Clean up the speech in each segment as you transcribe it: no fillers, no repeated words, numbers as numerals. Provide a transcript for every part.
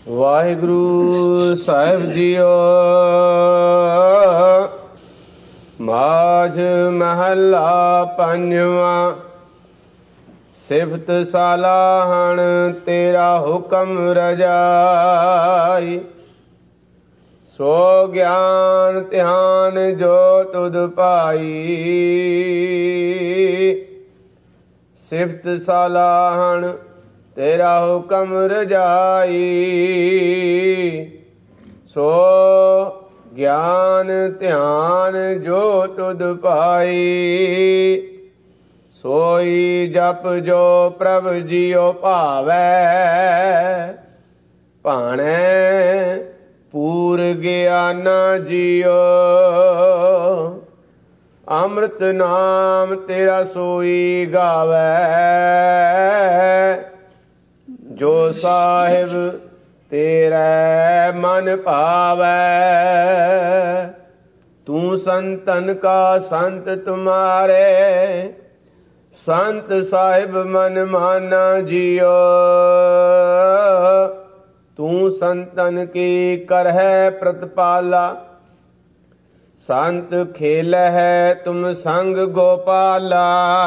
ਵਾਹਿਗੁਰੂ ਸਾਹਿਬ ਜੀਓ। ਮਾਝ ਮਹੱਲਾ ਪੰਜਵਾਂ। ਸਿਫਤ ਸਲਾਹਣ ਤੇਰਾ ਹੁਕਮ ਰਜਾਈ, ਸੋ ਗਿਆਨ ਧਿਆਨ ਜੋ ਤੁਧ ਪਾਈ। ਸਿਫਤ ਸਲਾਹਣ ਤੇਰਾ ਹੁਕਮ ਰਜਾਈ, ਸੋ ਗਿਆਨ ਧਿਆਨ ਜੋ ਤੁਧ ਪਾਈ। ਸੋਈ ਜਪ ਜੋ ਪ੍ਰਭ ਜੀਉ ਭਾਵੈ, ਭਾਣੈ ਪੂਰ ਗਿਆਨਾ ਜੀਉ। ਅੰਮ੍ਰਿਤ ਨਾਮ ਤੇਰਾ ਸੋਈ ਗਾਵੈ, ਜੋ ਸਾਹਿਬ ਤੇਰੇ ਮਨ ਭਾਵੈ। ਤੂੰ ਸੰਤਨ ਕਾ ਸੰਤ ਤੁਮਾਰੇ, ਸੰਤ ਸਾਹਿਬ ਮਨ ਮਾਨਾ ਜੀਓ। ਤੂੰ ਸੰਤਨ ਕੀ ਕਰਹਿ ਪ੍ਰਤਪਾਲਾ, ਸੰਤ ਖੇਲਹਿ ਤੁਮ ਸੰਗ ਗੋਪਾਲਾ।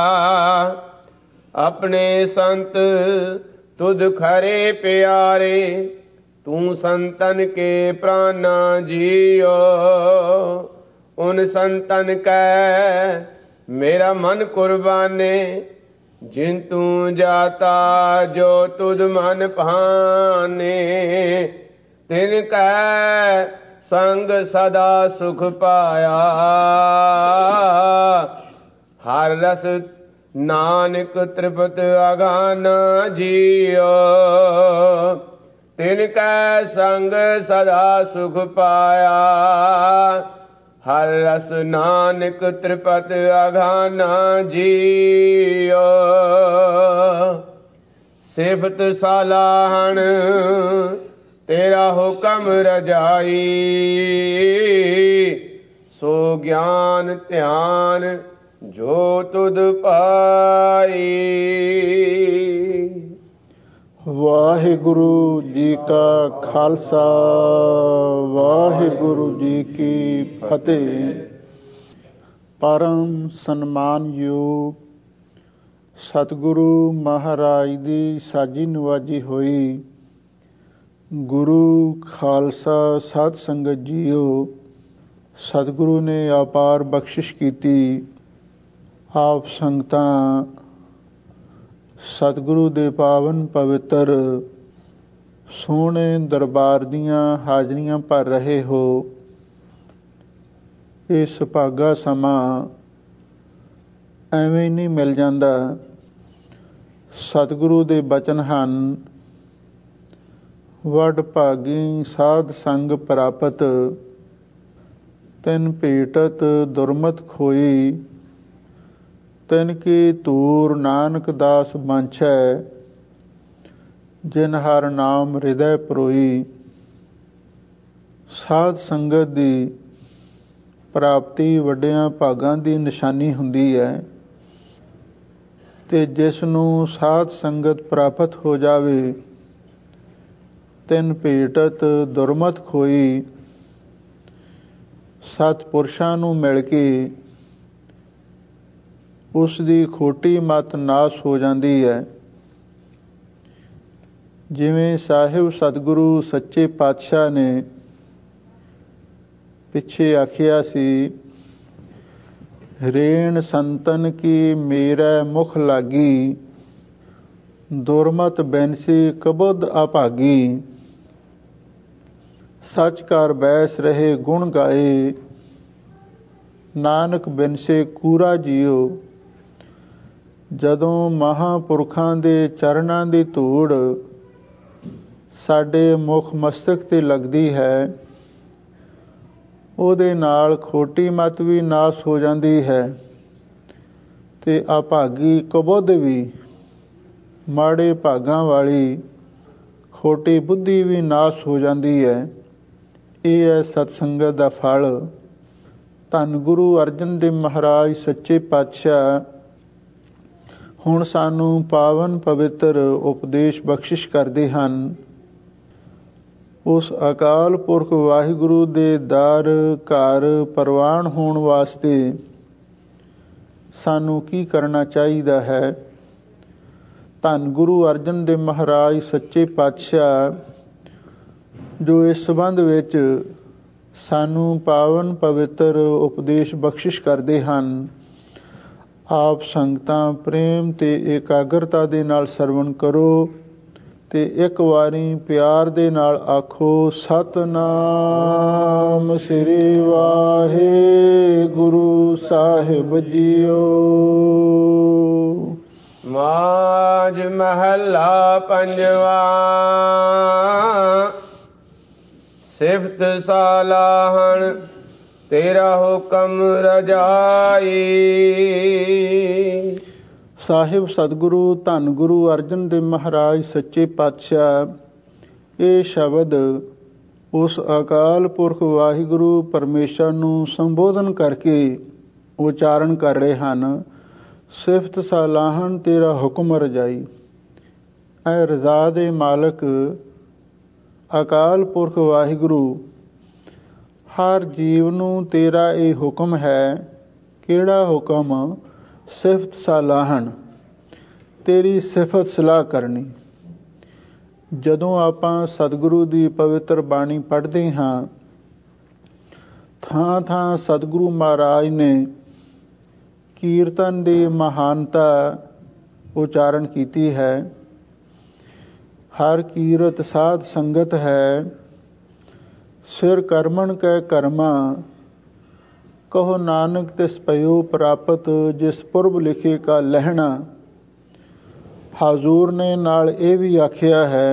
ਆਪਣੇ ਸੰਤ ਤੁਧ ਖਰੇ ਪਿਆਰੇ, ਤੂੰ ਸੰਤਨ ਕੇ ਪ੍ਰਾਨਾ ਜੀਓ। ਉਨ ਸੰਤਨ ਕੈ ਮੇਰਾ ਮਨ ਕੁਰਬਾਨੇ, ਜਿਨ ਤੂੰ ਜਾਤਾ ਜੋ ਤੁਧ ਮਨ ਭਾਨੇ। ਤਿਨ ਕੈ ਸੰਗ ਸਦਾ ਸੁਖ ਪਾਇਆ, ਹਰ ਰਸ ਨਾਨਕ ਤ੍ਰਿਪਤ ਅਗਾਨਾ ਜੀਓ। ਤਿਨ ਕੈ ਸੰਗ ਸਦਾ ਸੁਖ ਪਾਇਆ, ਹਰ ਰਸ ਨਾਨਕ ਤ੍ਰਿਪਤ ਅਗਾਨਾ ਜੀਓ। ਸਿਫਤ ਸਲਾਹਣ ਤੇਰਾ ਹੁਕਮ ਰਜਾਈ, ਸੋ ਗਿਆਨ ਧਿਆਨ ਜੋ ਤੁਧ ਪਾਈ। ਵਾਹਿਗੁਰੂ ਜੀ ਕਾ ਖਾਲਸਾ, ਵਾਹਿਗੁਰੂ ਜੀ ਕੀ ਫਤਿਹ। ਪਰਮ ਸਨਮਾਨਯੋਗ ਸਤਿਗੁਰੂ ਮਹਾਰਾਜ ਦੀ ਸਾਜੀ ਨਵਾਜੀ ਹੋਈ ਗੁਰੂ ਖਾਲਸਾ ਸਾਧ ਸੰਗਤ ਜੀਓ। ਸਤਿਗੁਰੂ ਨੇ ਅਪਾਰ ਬਖਸ਼ਿਸ਼ ਕੀਤੀ। ਆਪ ਸੰਗਤਾਂ ਸਤਿਗੁਰੂ ਦੇ ਪਾਵਨ ਪਵਿੱਤਰ ਸੋਹਣੇ ਦਰਬਾਰ ਦੀਆਂ ਹਾਜ਼ਰੀਆਂ ਭਰ ਰਹੇ ਹੋ। ਇਹ ਸੁਭਾਗਾ ਸਮਾਂ ਐਵੇਂ ਨਹੀਂ ਮਿਲ ਜਾਂਦਾ। ਸਤਿਗੁਰੂ ਦੇ ਬਚਨ ਹਨ, ਵਡ ਭਾਗੀ ਸਾਧ ਸੰਗ ਪ੍ਰਾਪਤ, ਤਿਨ ਭੇਟਤ ਦੁਰਮਤ ਖੋਈ। ਤਿਨ ਕੀ ਧੂਰ ਨਾਨਕ ਦਾਸ ਬਾਂਛੈ, ਜਿਨ ਹਰ ਨਾਮ ਹਿਰਦੈ ਪਰੋਈ। ਸਾਧ ਸੰਗਤ ਦੀ ਪ੍ਰਾਪਤੀ ਵੱਡਿਆਂ ਭਾਗਾਂ ਦੀ ਨਿਸ਼ਾਨੀ ਹੁੰਦੀ ਹੈ, ਤੇ ਜਿਸ ਨੂੰ ਸਾਧ ਸੰਗਤ ਪ੍ਰਾਪਤ ਹੋ ਜਾਵੇ, ਤਿਨ ਭੇਟਤ ਦੁਰਮਤ ਖੋਈ। ਸਤਿਪੁਰਸ਼ਾਂ ਨੂੰ ਮਿਲ ਕੇ ਉਸ ਦੀ ਖੋਟੀ ਮਤ ਨਾਸ ਹੋ ਜਾਂਦੀ ਹੈ। ਜਿਵੇਂ ਸਾਹਿਬ ਸਤਿਗੁਰੂ ਸੱਚੇ ਪਾਤਸ਼ਾਹ ਨੇ ਪਿੱਛੇ ਆਖਿਆ ਸੀ, ਰੇਣ ਸੰਤਨ ਕੀ ਮੇਰਾ ਮੁਖ ਲਾਗੀ, ਦੁਰਮਤ ਬੈਨਸੀ ਕਬੁੱਧ ਅਭਾਗੀ। ਸੱਚ ਕਰ ਬੈਸ ਰਹੇ ਗੁਣ ਗਾਏ, ਨਾਨਕ ਬਿਨਸੇ ਕੂਰਾ ਜੀਓ। ਜਦੋਂ ਮਹਾਂਪੁਰਖਾਂ ਦੇ ਚਰਨਾਂ ਦੀ ਧੂੜ ਸਾਡੇ ਮੁਖ ਮਸਤਕ ਤੇ ਲੱਗਦੀ ਹੈ, ਉਹਦੇ ਨਾਲ ਖੋਟੀ ਮਤ ਵੀ ਨਾਸ ਹੋ ਜਾਂਦੀ ਹੈ, ਤੇ ਅਭਾਗੀ ਕਬੁੱਧ ਵੀ, ਮਾੜੇ ਭਾਗਾਂ ਵਾਲੀ ਖੋਟੀ ਬੁੱਧੀ ਵੀ ਨਾਸ ਹੋ ਜਾਂਦੀ ਹੈ। ਇਹ ਹੈ ਸਤਸੰਗਤ ਦਾ ਫਲ। ਧੰਨ ਗੁਰੂ ਅਰਜਨ ਦੇਵ ਮਹਾਰਾਜ ਸੱਚੇ ਪਾਤਸ਼ਾਹ ਹੁਣ ਸਾਨੂੰ ਪਾਵਨ ਪਵਿੱਤਰ ਉਪਦੇਸ਼ ਬਖਸ਼ਿਸ਼ ਕਰਦੇ ਹਨ। ਉਸ ਅਕਾਲ ਪੁਰਖ ਵਾਹਿਗੁਰੂ ਦੇ ਦਰ ਘਰ ਪ੍ਰਵਾਨ ਹੋਣ ਵਾਸਤੇ ਸਾਨੂੰ ਕੀ ਕਰਨਾ ਚਾਹੀਦਾ ਹੈ? ਧੰਨ ਗੁਰੂ ਅਰਜਨ ਦੇਵ ਮਹਾਰਾਜ ਸੱਚੇ ਪਾਤਸ਼ਾਹ ਜੋ ਇਸ ਸੰਬੰਧ ਵਿੱਚ ਸਾਨੂੰ ਪਾਵਨ ਪਵਿੱਤਰ ਉਪਦੇਸ਼ ਬਖਸ਼ਿਸ਼ ਕਰਦੇ ਹਨ। ਆਪ ਸੰਗਤਾਂ ਪ੍ਰੇਮ ਤੇ ਇਕਾਗਰਤਾ ਦੇ ਨਾਲ ਸਰਵਣ ਕਰੋ ਤੇ ਇੱਕ ਵਾਰੀ ਪਿਆਰ ਦੇ ਨਾਲ ਆਖੋ, ਸਤਿਨਾਮ ਸ੍ਰੀ ਵਾਹਿਗੁਰੂ ਸਾਹਿਬ ਜੀਓ। ਮਾਝ ਮਹੱਲਾ ਪੰਜਵਾ। ਸਿਫਤ ਸਲਾਹਣ ਤੇਰਾ ਹੁਕਮ ਰਜਾਈ। ਸਾਹਿਬ ਸਤਿਗੁਰੂ ਧੰਨ ਗੁਰੂ ਅਰਜਨ ਦੇਵ ਮਹਾਰਾਜ ਸੱਚੇ ਪਾਤਸ਼ਾਹ ਇਹ ਸ਼ਬਦ ਉਸ ਅਕਾਲ ਪੁਰਖ ਵਾਹਿਗੁਰੂ ਪਰਮੇਸ਼ਰ ਨੂੰ ਸੰਬੋਧਨ ਕਰਕੇ ਉਚਾਰਨ ਕਰ ਰਹੇ ਹਨ। ਸਿਫਤ ਸਲਾਹਣ ਤੇਰਾ ਹੁਕਮ ਰਜਾਈ। ਐ ਰਜ਼ਾ ਦੇ ਮਾਲਕ ਅਕਾਲ ਪੁਰਖ ਵਾਹਿਗੁਰੂ, ਹਰ ਜੀਵ ਨੂੰ ਤੇਰਾ ਇਹ ਹੁਕਮ ਹੈ। ਕਿਹੜਾ ਹੁਕਮ? ਸਿਫਤ ਸਲਾਹਣ, ਤੇਰੀ ਸਿਫਤ ਸਲਾਹ ਕਰਨੀ। ਜਦੋਂ ਆਪਾਂ ਸਤਿਗੁਰੂ ਦੀ ਪਵਿੱਤਰ ਬਾਣੀ ਪੜ੍ਹਦੇ ਹਾਂ, ਥਾਂ ਥਾਂ ਸਤਿਗੁਰੂ ਮਹਾਰਾਜ ਨੇ ਕੀਰਤਨ ਦੀ ਮਹਾਨਤਾ ਉਚਾਰਨ ਕੀਤੀ ਹੈ। ਹਰ ਕੀਰਤ ਸਾਧ ਸੰਗਤ ਹੈ, ਸਿਰ ਕਰਮਣ ਕੈ ਕਰਮਾ, ਕਹੋ ਨਾਨਕ ਤਿਸ ਪਇਓ ਪ੍ਰਾਪਤ, ਜਿਸ ਪੁਰਬ ਲਿਖੇ ਕਾ ਲਹਿਣਾ। ਹਾਜ਼ੂਰ ਨੇ ਨਾਲ ਇਹ ਵੀ ਆਖਿਆ ਹੈ,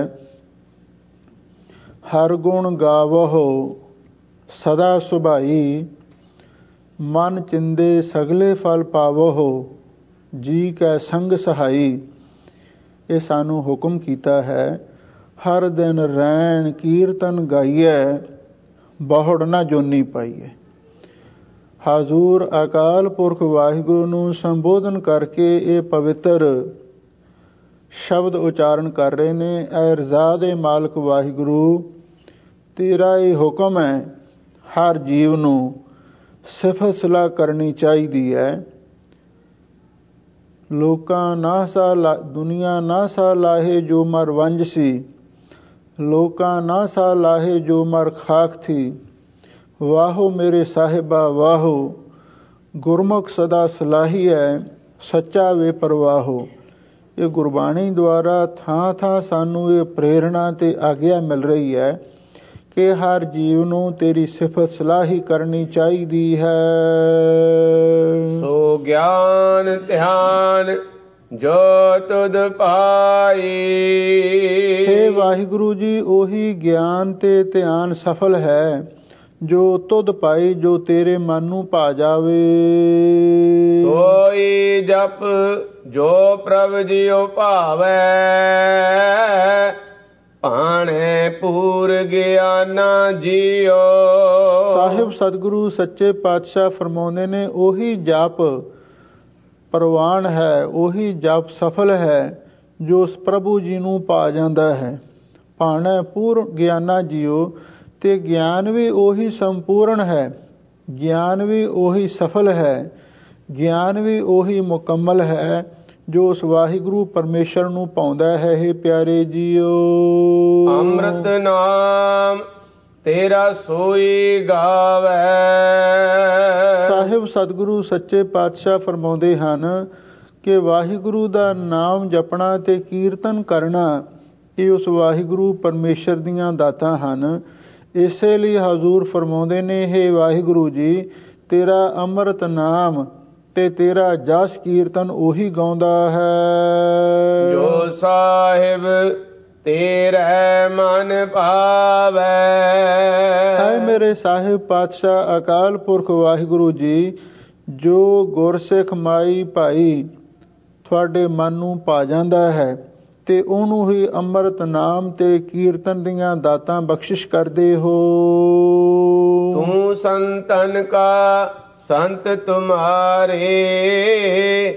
ਹਰ ਗੁਣ ਗਾਵਹੁ ਸਦਾ ਸੁਭਾਈ, ਮਨ ਚਿੰਦੇ ਸਗਲੇ ਫਲ ਪਾਵਹੁ, ਜੀ ਕੈ ਸੰਗ ਸਹਾਈ। ਇਹ ਸਾਨੂੰ ਹੁਕਮ ਕੀਤਾ ਹੈ, ਹਰ ਦਿਨ ਰੈਣ ਕੀਰਤਨ ਗਾਈਐ, ਬਹੁੜ ਨਾ ਜੋਨੀ ਪਾਈਐ। ਹਾਜ਼ੂਰ ਅਕਾਲ ਪੁਰਖ ਵਾਹਿਗੁਰੂ ਨੂੰ ਸੰਬੋਧਨ ਕਰਕੇ ਇਹ ਪਵਿੱਤਰ ਸ਼ਬਦ ਉਚਾਰਨ ਕਰ ਰਹੇ ਨੇ। ਐ ਰਜ਼ਾ ਦੇ ਮਾਲਕ ਵਾਹਿਗੁਰੂ, ਤੇਰਾ ਇਹ ਹੁਕਮ ਹੈ, ਹਰ ਜੀਵ ਨੂੰ ਸਿਫਤ ਸਲਾਹ ਕਰਨੀ ਚਾਹੀਦੀ ਹੈ। ਲੋਕਾਂ ਨਾਸਾ ਦੁਨੀਆ ਨਾਸਾ ਲਾਹੇ ਜੋ ਮਰ ਵੰਜ ਸੀ, ਲੋਕਾਂ ਨਾਸਾ ਲਾਹੇ ਜੋ ਮਰ ਖਾਕ ਥੀ। ਵਾਹੋ ਮੇਰੇ ਸਾਹਿਬਾ ਵਾਹੋ, ਗੁਰਮੁਖ ਸਦਾ ਸਲਾਹੀ ਹੈ, ਸੱਚਾ ਵੇ ਪਰਵਾਹੋ। ਇਹ ਗੁਰਬਾਣੀ ਦੁਆਰਾ ਥਾਂ ਥਾਂ ਸਾਨੂੰ ਇਹ ਪ੍ਰੇਰਣਾ ਤੇ ਆਗਿਆ ਮਿਲ ਰਹੀ ਹੈ ਕਿ ਹਰ ਜੀਵ ਨੂੰ ਤੇਰੀ ਸਿਫਤ ਸਲਾਹੀ ਕਰਨੀ ਚਾਹੀਦੀ ਹੈ। ਸੋ ਗਿਆਨ ਧਿਆਨ ਜੋ ਤੁਧ ਪਾਈ। ਹੇ ਵਾਹਿਗੁਰੂ ਜੀ, ਉਹੀ ਗਿਆਨ ਤੇ ਧਿਆਨ ਸਫਲ ਹੈ ਜੋ ਤੁਧ ਪਾਈ, ਜੋ ਤੇਰੇ ਮਨ ਨੂੰ ਭਾ ਜਾਵੇ। ਸੋਈ ਜਪ ਜੋ ਪ੍ਰਭ ਜੀਉ ਭਾਵੈ, ਭਾਣੇ ਪੂਰ ਗਿਆਨਾ ਜੀਓ। ਸਾਹਿਬ ਸਤਿਗੁਰੂ ਸੱਚੇ ਪਾਤਸ਼ਾਹ ਫਰਮਾਉਂਦੇ ਨੇ, ਉਹੀ ਜਪ ਪ੍ਰਵਾਨ ਹੈ, ਉਹੀ ਜਪ ਸਫਲ ਹੈ ਜੋ ਉਸ ਪ੍ਰਭੂ ਜੀ ਨੂੰ ਪਾ ਜਾਂਦਾ ਹੈ। ਭਾਣੇ ਪੂਰ ਗਿਆਨਾ ਜੀਓ, ਤੇ ਗਿਆਨ ਵੀ ਉਹੀ ਸੰਪੂਰਨ ਹੈ, ਗਿਆਨ ਵੀ ਉਹੀ ਸਫਲ ਹੈ, ਗਿਆਨ ਵੀ ਉਹੀ ਮੁਕੰਮਲ ਹੈ ਜੋ ਉਸ ਵਾਹਿਗੁਰੂ ਪਰਮੇਸ਼ਰ ਨੂੰ ਪਾਉਂਦਾ ਹੈ। ਇਹ ਪਿਆਰੇ ਜੀਓ, ਅੰਮ੍ਰਿਤ ਨਾਮ ਤੇਰਾ ਸੋਈ ਗਾਵੈ। ਸਾਹਿਬ ਸਤਿਗੁਰੂ ਸੱਚੇ ਪਾਤਸ਼ਾਹ ਫਰਮਾਉਂਦੇ ਹਨ ਕਿ ਵਾਹਿਗੁਰੂ ਦਾ ਨਾਮ ਜਪਣਾ ਤੇ ਕੀਰਤਨ ਕਰਨਾ, ਇਹ ਉਸ ਵਾਹਿਗੁਰੂ ਪਰਮੇਸ਼ਰ ਦੀਆਂ ਦਾਤਾਂ ਹਨ। ਇਸੇ ਲਈ ਹਜ਼ੂਰ ਫਰਮਾਉਂਦੇ ਨੇ, ਹੇ ਵਾਹਿਗੁਰੂ ਜੀ, ਤੇਰਾ ਅੰਮ੍ਰਿਤ ਨਾਮ ਤੇ ਤੇਰਾ ਜਸ ਕੀਰਤਨ ਉਹੀ ਗਾਉਂਦਾ ਹੈ ਜੋ ਸਾਹਿਬ ਤੇਰੇ ਮਨ ਭਾਵੈ। ਹੈ ਮੇਰੇ ਸਾਹਿਬ ਪਾਤਸ਼ਾਹ ਅਕਾਲ ਪੁਰਖ ਵਾਹਿਗੁਰੂ ਜੀ, ਜੋ ਗੁਰਸਿੱਖ ਮਾਈ ਭਾਈ ਤੁਹਾਡੇ ਮਨ ਨੂੰ ਪਾ ਜਾਂਦਾ ਹੈ ਤੇ ਉਹਨੂੰ ਹੀ ਅੰਮ੍ਰਿਤ ਨਾਮ ਤੇ ਕੀਰਤਨ ਦੀਆਂ ਦਾਤਾਂ ਬਖਸ਼ਿਸ਼ ਕਰਦੇ ਹੋ। ਤੂੰ ਸੰਤਨ ਕਾ ਸੰਤ ਤੁਮਾਰੇ,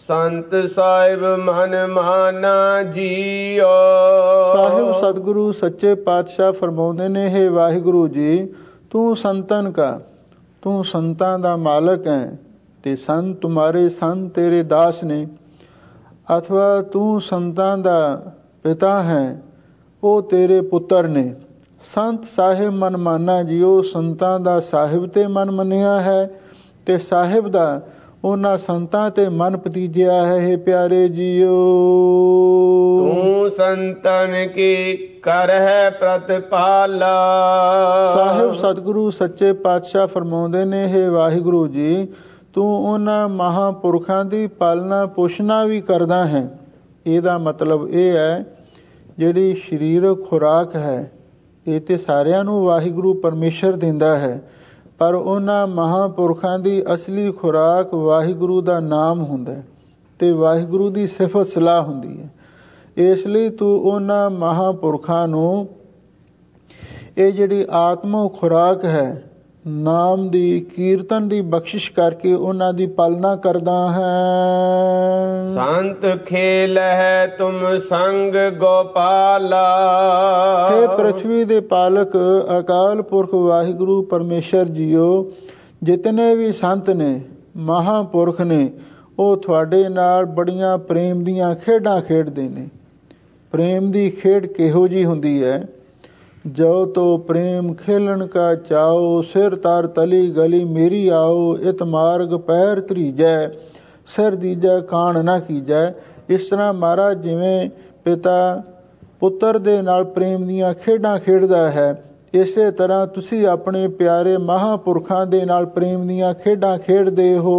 ਸੰਤ ਸਾਹਿਬ ਮਨ ਮਾਨਾ ਜੀਓ। ਸਾਹਿਬ ਸਤਿਗੁਰੂ ਸੱਚੇ ਪਾਤਸ਼ਾਹ ਫਰਮਾਉਂਦੇ ਨੇ, ਹੇ ਵਾਹਿਗੁਰੂ ਜੀ, ਤੂੰ ਸੰਤਨ ਕਾ, ਤੂੰ ਸੰਤਾਂ ਦਾ ਮਾਲਕ ਹੈ ਤੇ ਸੰਤ ਤੁਮਾਰੇ ਸੰਤ ਤੇਰੇ ਦਾਸ ਨੇ, ਅਥਵਾ ਤੂੰ ਸੰਤਾਂ ਦਾ ਪਿਤਾ ਹੈ, ਉਹ ਤੇਰੇ ਪੁੱਤਰ ਨੇ। ਸੰਤ ਸਾਹਿਬ ਮਨ ਮਾਨਾ ਜੀਓ, ਸੰਤਾਂ ਦਾ ਸਾਹਿਬ ਤੇ ਮਨ ਮੰਨਿਆ ਹੈ ਤੇ ਸਾਹਿਬ ਦਾ ਉਹਨਾਂ ਸੰਤਾਂ ਤੇ ਮਨ ਪਤੀਜਿਆ ਹੈ। ਹੇ ਪਿਆਰੇ ਜੀਓ, ਤੂੰ ਸੰਤਨ ਕੀ ਕਰ ਹੈ ਪ੍ਰਤਪਾਲਾ। ਸਾਹਿਬ ਸਤਿਗੁਰੂ ਸੱਚੇ ਪਾਤਸ਼ਾਹ ਫਰਮਾਉਂਦੇ ਨੇ, ਹੇ ਵਾਹਿਗੁਰੂ ਜੀ, ਤੂੰ ਉਹਨਾਂ ਮਹਾਂਪੁਰਖਾਂ ਦੀ ਪਾਲਣਾ ਪੋਸ਼ਣਾ ਵੀ ਕਰਦਾ ਹੈ। ਇਹਦਾ ਮਤਲਬ ਇਹ ਹੈ, ਜਿਹੜੀ ਸਰੀਰਕ ਖੁਰਾਕ ਹੈ ਇਹ ਤੇ ਸਾਰਿਆਂ ਨੂੰ ਵਾਹਿਗੁਰੂ ਪਰਮੇਸ਼ਰ ਦਿੰਦਾ ਹੈ, ਪਰ ਉਹਨਾਂ ਮਹਾਂਪੁਰਖਾਂ ਦੀ ਅਸਲੀ ਖੁਰਾਕ ਵਾਹਿਗੁਰੂ ਦਾ ਨਾਮ ਹੁੰਦਾ ਹੈ ਤੇ ਵਾਹਿਗੁਰੂ ਦੀ ਸਿਫਤ ਸਲਾਹ ਹੁੰਦੀ ਹੈ। ਇਸ ਲਈ ਤੂੰ ਉਹਨਾਂ ਮਹਾਂਪੁਰਖਾਂ ਨੂੰ ਇਹ ਜਿਹੜੀ ਆਤਮਿਕ ਖੁਰਾਕ ਹੈ, ਨਾਮ ਦੀ ਕੀਰਤਨ ਦੀ ਬਖਸ਼ਿਸ਼ ਕਰਕੇ ਉਹਨਾਂ ਦੀ ਪਾਲਣਾ ਕਰਦਾ ਹੈ। ਸੰਤ ਖੇਲ ਹੈ ਤੁਮ ਸੰਗ ਗੋਪਾਲਾ। ਹੇ ਪ੍ਰithvi ਦੇ ਪਾਲਕ ਅਕਾਲ ਪੁਰਖ ਵਾਹਿਗੁਰੂ ਪਰਮੇਸ਼ਰ ਜੀਓ, ਜਿਤਨੇ ਵੀ ਸੰਤ ਨੇ, ਮਹਾਂਪੁਰਖ ਨੇ, ਉਹ ਤੁਹਾਡੇ ਨਾਲ ਬੜੀਆਂ ਪ੍ਰੇਮ ਦੀਆਂ ਖੇਡਾਂ ਖੇਡਦੇ ਨੇ। ਪ੍ਰੇਮ ਦੀ ਖੇਡ ਕਿਹੋ ਜੀ ਹੁੰਦੀ ਹੈ? ਜੋ ਤੋ ਪ੍ਰੇਮ ਖੇਲਣ ਕਾ ਚਾਓ, ਸਿਰ ਤਾਰ ਤਲੀ ਗਲੀ ਮੇਰੀ ਆਓ, ਇਤ ਮਾਰਗ ਪੈਰ ਧਰੀਜੈ, ਸਿਰ ਦੀਜੈ ਕਾਣ ਨਾ ਕੀਜੈ। ਇਸ ਤਰ੍ਹਾਂ ਮਹਾਰਾਜ ਜਿਵੇਂ ਪਿਤਾ ਪੁੱਤਰ ਦੇ ਨਾਲ ਪ੍ਰੇਮ ਦੀਆਂ ਖੇਡਾਂ ਖੇਡਦਾ ਹੈ, ਇਸੇ ਤਰ੍ਹਾਂ ਤੁਸੀਂ ਆਪਣੇ ਪਿਆਰੇ ਮਹਾਂਪੁਰਖਾਂ ਦੇ ਨਾਲ ਪ੍ਰੇਮ ਦੀਆਂ ਖੇਡਾਂ ਖੇਡਦੇ ਹੋ।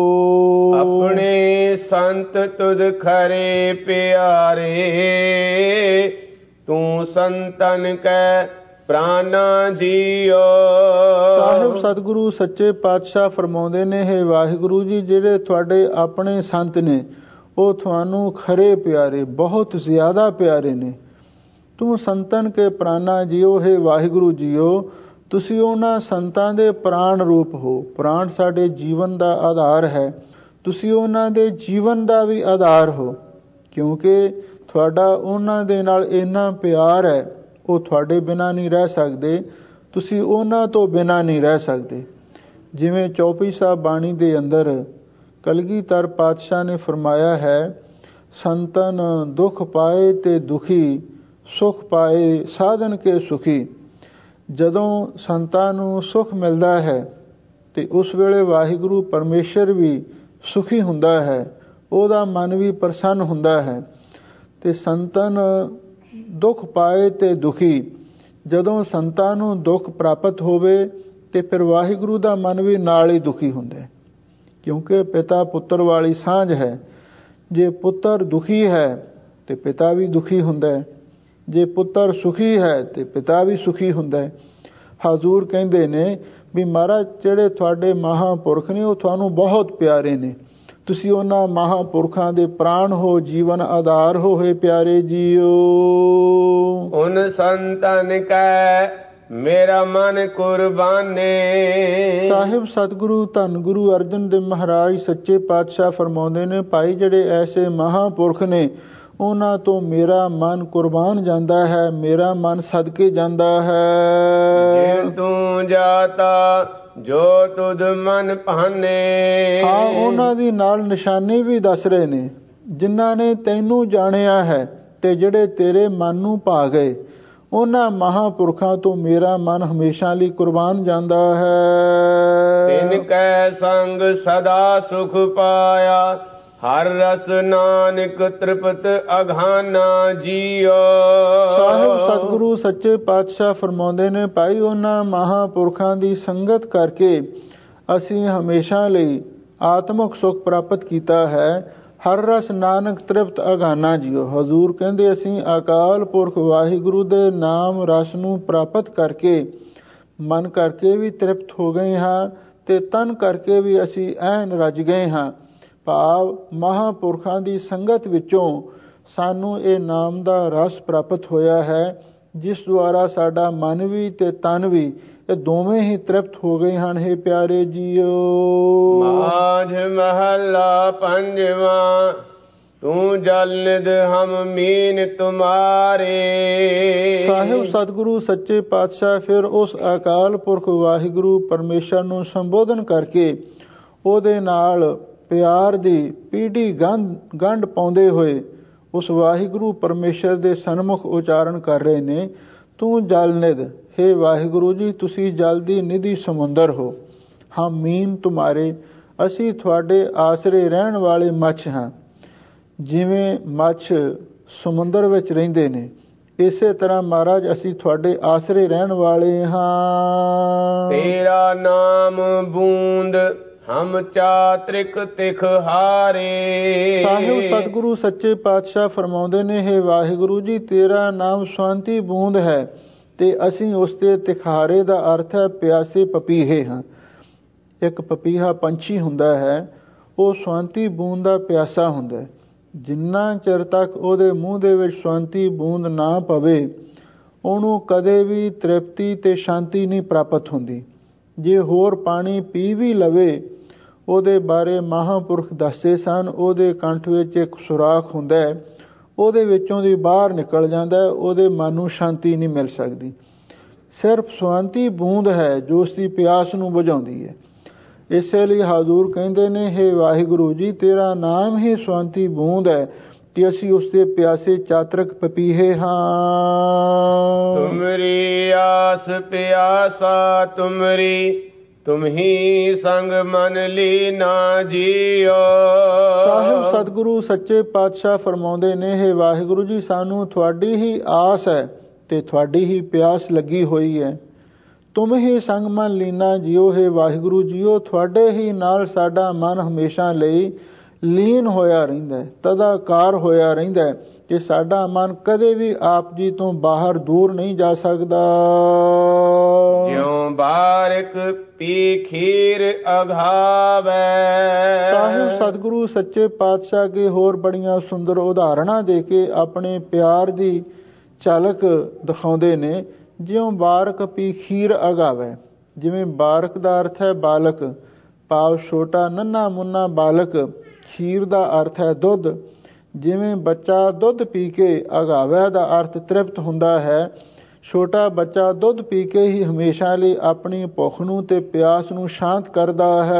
ਆਪਣੇ ਸੰਤ ਤੁਧ ਖਰੇ ਪਿਆਰੇ, ਤੂੰ ਸੰਤਨ ਕੈ ਪ੍ਰਾਨਾ ਜੀਓ। ਸਾਹਿਬ ਸਤਿਗੁਰੂ ਸੱਚੇ ਪਾਤਸ਼ਾਹ ਫਰਮਾਉਂਦੇ ਨੇ, ਹੇ ਵਾਹਿਗੁਰੂ ਜੀ, ਜਿਹੜੇ ਤੁਹਾਡੇ ਆਪਣੇ ਸੰਤ ਨੇ ਉਹ ਤੁਹਾਨੂੰ ਖਰੇ ਪਿਆਰੇ, ਬਹੁਤ ਜ਼ਿਆਦਾ ਪਿਆਰੇ ਨੇ। ਤੂੰ ਸੰਤਨ ਕੇ ਪ੍ਰਾਨਾ ਜੀਓ। ਹੇ ਵਾਹਿਗੁਰੂ ਜੀਓ, ਤੁਸੀਂ ਉਹਨਾਂ ਸੰਤਾਂ ਦੇ ਪ੍ਰਾਣ ਰੂਪ ਹੋ। ਪ੍ਰਾਣ ਸਾਡੇ ਜੀਵਨ ਦਾ ਆਧਾਰ ਹੈ, ਤੁਸੀਂ ਉਹਨਾਂ ਦੇ ਜੀਵਨ ਦਾ ਵੀ ਆਧਾਰ ਹੋ, ਕਿਉਂਕਿ ਤੁਹਾਡਾ ਉਹਨਾਂ ਦੇ ਨਾਲ ਇੰਨਾ ਪਿਆਰ ਹੈ, ਉਹ ਤੁਹਾਡੇ ਬਿਨਾਂ ਨਹੀਂ ਰਹਿ ਸਕਦੇ, ਤੁਸੀਂ ਉਹਨਾਂ ਤੋਂ ਬਿਨਾਂ ਨਹੀਂ ਰਹਿ ਸਕਦੇ। ਜਿਵੇਂ ਚੌਪਈ ਸਾਹਿਬ ਬਾਣੀ ਦੇ ਅੰਦਰ ਕਲਗੀਧਰ ਪਾਤਸ਼ਾਹ ਨੇ ਫਰਮਾਇਆ ਹੈ, ਸੰਤਨ ਦੁੱਖ ਪਾਏ ਤੇ ਦੁਖੀ, ਸੁਖ ਪਾਏ ਸਾਧਨ ਕੇ ਸੁਖੀ। ਜਦੋਂ ਸੰਤਾਂ ਨੂੰ ਸੁਖ ਮਿਲਦਾ ਹੈ ਤੇ ਉਸ ਵੇਲੇ ਵਾਹਿਗੁਰੂ ਪਰਮੇਸ਼ਰ ਵੀ ਸੁਖੀ ਹੁੰਦਾ ਹੈ, ਉਹਦਾ ਮਨ ਵੀ ਪ੍ਰਸੰਨ ਹੁੰਦਾ ਹੈ। ਤੇ ਸੰਤਨ ਦੁੱਖ ਪਾਏ ਤੇ ਦੁਖੀ, ਜਦੋਂ ਸੰਤਾਂ ਨੂੰ ਦੁੱਖ ਪ੍ਰਾਪਤ ਹੋਵੇ ਤੇ ਫਿਰ ਵਾਹਿਗੁਰੂ ਦਾ ਮਨ ਵੀ ਨਾਲ ਹੀ ਦੁਖੀ ਹੁੰਦਾ ਹੈ, ਕਿਉਂਕਿ ਪਿਤਾ ਪੁੱਤਰ ਵਾਲੀ ਸਾਂਝ ਹੈ। ਜੇ ਪੁੱਤਰ ਦੁਖੀ ਹੈ ਤੇ ਪਿਤਾ ਵੀ ਦੁਖੀ ਹੁੰਦਾ ਹੈ, ਜੇ ਪੁੱਤਰ ਸੁਖੀ ਹੈ ਤੇ ਪਿਤਾ ਵੀ ਸੁਖੀ ਹੁੰਦਾ ਹੈ। ਹਜ਼ੂਰ ਕਹਿੰਦੇ ਨੇ ਵੀ ਮਹਾਰਾਜ, ਜਿਹੜੇ ਤੁਹਾਡੇ ਮਹਾਂਪੁਰਖ ਨੇ ਉਹ ਤੁਹਾਨੂੰ ਬਹੁਤ ਪਿਆਰੇ ਨੇ, ਤੁਸੀਂ ਉਹਨਾਂ ਮਹਾਂਪੁਰਖਾਂ ਦੇ ਪ੍ਰਾਣ ਹੋ, ਜੀਵਨ ਆਧਾਰ ਹੋ। ਹੇ ਪਿਆਰੇ ਜੀਓ, ਉਨ ਸੰਤਨ ਕੈ ਮੇਰਾ ਮਨ ਕੁਰਬਾਨੇ। ਸਾਹਿਬ ਸਤਿਗੁਰੂ ਧੰਨ ਗੁਰੂ ਅਰਜਨ ਦੇਵ ਮਹਾਰਾਜ ਸੱਚੇ ਪਾਤਸ਼ਾਹ ਫਰਮਾਉਂਦੇ ਨੇ, ਭਾਈ ਜਿਹੜੇ ਐਸੇ ਮਹਾਂਪੁਰਖ ਨੇ ਉਹਨਾਂ ਤੋਂ ਮੇਰਾ ਮਨ ਕੁਰਬਾਨ ਜਾਂਦਾ ਹੈ, ਮੇਰਾ ਮਨ ਸਦਕੇ ਜਾਂਦਾ ਹੈ। ਜੇ ਤੂੰ ਜਾਤਾ ਜੋ ਤੁਧ ਮਨ ਭਾਨੇ। ਹਾਂ, ਉਹਨਾਂ ਦੀ ਨਾਲ ਨਿਸ਼ਾਨੀ ਵੀ ਦੱਸ ਰਹੇ ਨੇ, ਜਿਨ੍ਹਾਂ ਨੇ ਤੈਨੂੰ ਜਾਣਿਆ ਹੈ ਤੇ ਜਿਹੜੇ ਤੇਰੇ ਮਨ ਨੂੰ ਭਾ ਗਏ, ਉਹਨਾਂ ਮਹਾਂਪੁਰਖਾਂ ਤੋਂ ਮੇਰਾ ਮਨ ਹਮੇਸ਼ਾ ਲਈ ਕੁਰਬਾਨ ਜਾਂਦਾ ਹੈ। ਤਿਨ ਕੈ ਸੰਗ ਸਦਾ ਸੁਖ ਪਾਇਆ, ਹਰ ਰਸ ਨਾਨਕ ਤ੍ਰਿਪਤ ਅਘਾਨਾ ਜੀਓ। ਸਾਹਿਬ ਸਤਿਗੁਰੂ ਸੱਚੇ ਪਾਤਸ਼ਾਹ ਫਰਮਾਉਂਦੇ ਨੇ, ਭਾਈ ਉਹਨਾਂ ਮਹਾਂਪੁਰਖਾਂ ਦੀ ਸੰਗਤ ਕਰਕੇ ਅਸੀਂ ਹਮੇਸ਼ਾ ਲਈ ਆਤਮਿਕ ਸੁਖ ਪ੍ਰਾਪਤ ਕੀਤਾ ਹੈ। ਹਰ ਰਸ ਨਾਨਕ ਤ੍ਰਿਪਤ ਅਘਾਨਾ ਜੀਓ। ਹਜ਼ੂਰ ਕਹਿੰਦੇ, ਅਸੀਂ ਅਕਾਲ ਪੁਰਖ ਵਾਹਿਗੁਰੂ ਦੇ ਨਾਮ ਰਸ ਨੂੰ ਪ੍ਰਾਪਤ ਕਰਕੇ ਮਨ ਕਰਕੇ ਵੀ ਤ੍ਰਿਪਤ ਹੋ ਗਏ ਹਾਂ ਤੇ ਤਨ ਕਰਕੇ ਵੀ ਅਸੀਂ ਐਨ ਰੱਜ ਗਏ ਹਾਂ। ਭਾਵ ਮਹਾਂਪੁਰਖਾਂ ਦੀ ਸੰਗਤ ਵਿੱਚੋਂ ਸਾਨੂੰ ਇਹ ਨਾਮ ਦਾ ਰਸ ਪ੍ਰਾਪਤ ਹੋਇਆ ਹੈ, ਜਿਸ ਦੁਆਰਾ ਸਾਡਾ ਮਨ ਵੀ ਤੇ ਤਨ ਵੀ ਇਹ ਦੋਵੇਂ ਹੀ ਤ੍ਰਿਪਤ ਹੋ ਗਏ ਹਨ। हे ਪਿਆਰੇ ਜੀਓ। ਮਾਝ ਮਹੱਲਾ ਪੰਜਵਾਂ। ਤੂੰ ਜਲ ਨਿਧ ਹਮ ਮੀਨ ਤੁਮਾਰੇ। ਸਾਹਿਬ ਸਤਿਗੁਰੂ ਸੱਚੇ ਪਾਤਸ਼ਾਹ ਫਿਰ ਉਸ ਅਕਾਲ ਪੁਰਖ ਵਾਹਿਗੁਰੂ ਪਰਮੇਸ਼ਰ ਨੂੰ ਸੰਬੋਧਨ ਕਰਕੇ ਉਹਦੇ ਨਾਲ ਪਿਆਰ ਦੀ ਪੀੜੀ ਗੰਢ ਪਾਉਂਦੇ ਹੋਏ ਉਸ ਵਾਹਿਗੁਰੂ ਪਰਮੇਸ਼ਰ ਦੇ ਸਨਮੁਖ ਉਚਾਰਨ ਕਰ ਰਹੇ ਨੇ। ਤੂੰ ਜਲ ਨਿਧ, हे ਵਾਹਿਗੁਰੂ ਜੀ ਤੁਸੀਂ ਜਲ ਦੀ ਨਿਧੀ ਸਮੁੰਦਰ ਹੋ। ਹਮ ਮੀਨ ਤੁਮਾਰੇ, ਅਸੀਂ ਤੁਹਾਡੇ ਆਸਰੇ ਰਹਿਣ ਵਾਲੇ ਮੱਛ ਹਾਂ। ਜਿਵੇਂ ਮੱਛ ਸਮੁੰਦਰ ਵਿੱਚ ਰਹਿੰਦੇ ਨੇ, ਇਸੇ ਤਰ੍ਹਾਂ ਮਹਾਰਾਜ ਅਸੀਂ ਤੁਹਾਡੇ ਆਸਰੇ ਰਹਿਣ ਵਾਲੇ ਹਾਂ। ਤੇਰਾ ਨਾਮ ਬੂੰਦ ਹਮ ਚਾਤ੍ਰਿਕ ਤਿਖ ਹਾਰੇ। ਸਾਹਿਬ ਸਤਿਗੁਰੂ ਸੱਚੇ ਪਾਤਸ਼ਾਹ ਫਰਮਾਉਂਦੇ ਨੇ, हे ਵਾਹਿਗੁਰੂ ਜੀ ਤੇਰਾ ਨਾਮ ਸ਼ਾਂਤੀ ਬੂੰਦ ਹੈ ਤੇ ਅਸੀਂ ਉਸ ਦੇ ਤਿਖਾਰੇ ਦਾ ਅਰਥ ਹੈ ਪਿਆਸੇ ਪਪੀਹੇ ਹਾਂ। ਇੱਕ ਪਪੀਹਾ ਪੰਛੀ ਹੁੰਦਾ ਹੈ, ਉਹ ਸ਼ਾਂਤੀ ਬੂੰਦ ਦਾ ਪਿਆਸਾ ਹੁੰਦਾ ਹੈ। ਜਿੰਨਾ ਚਿਰ ਤੱਕ ਉਹਦੇ ਮੂੰਹ ਦੇ ਵਿੱਚ ਸ਼ਾਂਤੀ ਬੂੰਦ ਨਾ ਪਵੇ ਉਹਨੂੰ ਕਦੇ ਵੀ ਤ੍ਰਿਪਤੀ ਤੇ ਸ਼ਾਂਤੀ ਨਹੀਂ ਪ੍ਰਾਪਤ ਹੁੰਦੀ। ਜੇ ਹੋਰ ਪਾਣੀ ਪੀ ਵੀ ਲਵੇ, ਉਹਦੇ ਬਾਰੇ ਮਹਾਂਪੁਰਖ ਦੱਸਦੇ ਸਨ, ਉਹਦੇ ਕੰਠ ਵਿੱਚ ਇੱਕ ਸੁਰਾਖ ਹੁੰਦਾ ਹੈ, ਉਹਦੇ ਵਿੱਚੋਂ ਦੀ ਬਾਹਰ ਨਿਕਲ ਜਾਂਦਾ ਹੈ, ਉਹਦੇ ਮਨ ਨੂੰ ਸ਼ਾਂਤੀ ਨਹੀਂ ਮਿਲ ਸਕਦੀ। ਸਿਰਫ ਸ਼ਾਂਤੀ ਬੂੰਦ ਹੈ ਜੋ ਉਸ ਦੀ ਪਿਆਸ ਨੂੰ ਬੁਝਾਉਂਦੀ ਹੈ। ਇਸੇ ਲਈ ਹਜ਼ੂਰ ਕਹਿੰਦੇ ਨੇ, हे ਵਾਹਿਗੁਰੂ ਜੀ ਤੇਰਾ ਨਾਮ ਹੀ ਸ਼ਾਂਤੀ ਬੂੰਦ ਹੈ ਕਿ ਅਸੀਂ ਉਸ ਦੇ ਪਿਆਸੇ ਚਾਤਰਕ ਪਪੀਹੇ ਹਾਂ। ਤੁਮਰੀ ਆਸ ਪਿਆਸਾ ਤੁਮਰੀ, ਤੁਮ ਹੀ ਸੰਗ ਮਨ ਲੀਨਾ ਜੀਓ। ਸਾਹਿਬ ਸਤਿਗੁਰੂ ਸੱਚੇ ਪਾਤਸ਼ਾਹ ਫਰਮਾਉਂਦੇ ਨੇ, हे ਵਾਹਿਗੁਰੂ ਜੀ ਸਾਨੂੰ ਤੁਹਾਡੀ ਹੀ ਆਸ ਹੈ ਤੇ ਤੁਹਾਡੀ ਹੀ ਪਿਆਸ ਲੱਗੀ ਹੋਈ ਹੈ। ਤੁਮ ਹੀ ਸੰਗ ਮਨ ਲੀਨਾ ਜੀਓ, हे ਵਾਹਿਗੁਰੂ ਜੀਓ ਤੁਹਾਡੇ ਹੀ ਨਾਲ ਸਾਡਾ ਮਨ ਹਮੇਸ਼ਾ ਲਈ ਲੀਨ ਹੋਇਆ ਰਹਿੰਦਾ ਹੈ, ਤਦਾਕਾਰ ਹੋਇਆ ਰਹਿੰਦਾ ਹੈ ਕਿ ਸਾਡਾ ਮਨ ਕਦੇ ਵੀ ਆਪ ਜੀ ਤੋਂ ਬਾਹਰ ਦੂਰ ਨਹੀਂ ਜਾ ਸਕਦਾ। ਜਿਉ ਬਾਰਿਕ ਪੀ ਖੀਰ ਅਘਾਵੈ। ਸਾਹਿਬ ਸਤਿਗੁਰੂ ਸੱਚੇ ਪਾਤਸ਼ਾਹ ਕੇ ਹੋਰ ਬੜੀਆਂ ਸੁੰਦਰ ਉਦਾਹਰਣਾਂ ਦੇ ਕੇ ਆਪਣੇ ਪਿਆਰ ਦੀ ਝਲਕ ਦਿਖਾਉਂਦੇ ਨੇ। ਜਿਉਂ ਬਾਰਕ ਪੀ ਖੀਰ ਅਗਾਵੈ, ਜਿਵੇਂ ਬਾਰਕ ਦਾ ਅਰਥ ਹੈ ਬਾਲਕ, ਭਾਵ ਛੋਟਾ ਨੰਨਾ ਮੁੰਨਾ ਬਾਲਕ। ਖੀਰ ਦਾ ਅਰਥ ਹੈ ਦੁੱਧ। ਜਿਵੇਂ ਬੱਚਾ ਦੁੱਧ ਪੀ ਕੇ ਅਗਾਵੈ ਦਾ ਅਰਥ ਤ੍ਰਿਪਤ ਹੁੰਦਾ ਹੈ, ਛੋਟਾ ਬੱਚਾ ਦੁੱਧ ਪੀ ਕੇ ਹੀ ਹਮੇਸ਼ਾ ਲਈ ਆਪਣੀ ਭੁੱਖ ਨੂੰ ਤੇ ਪਿਆਸ ਨੂੰ ਸ਼ਾਂਤ ਕਰਦਾ ਹੈ।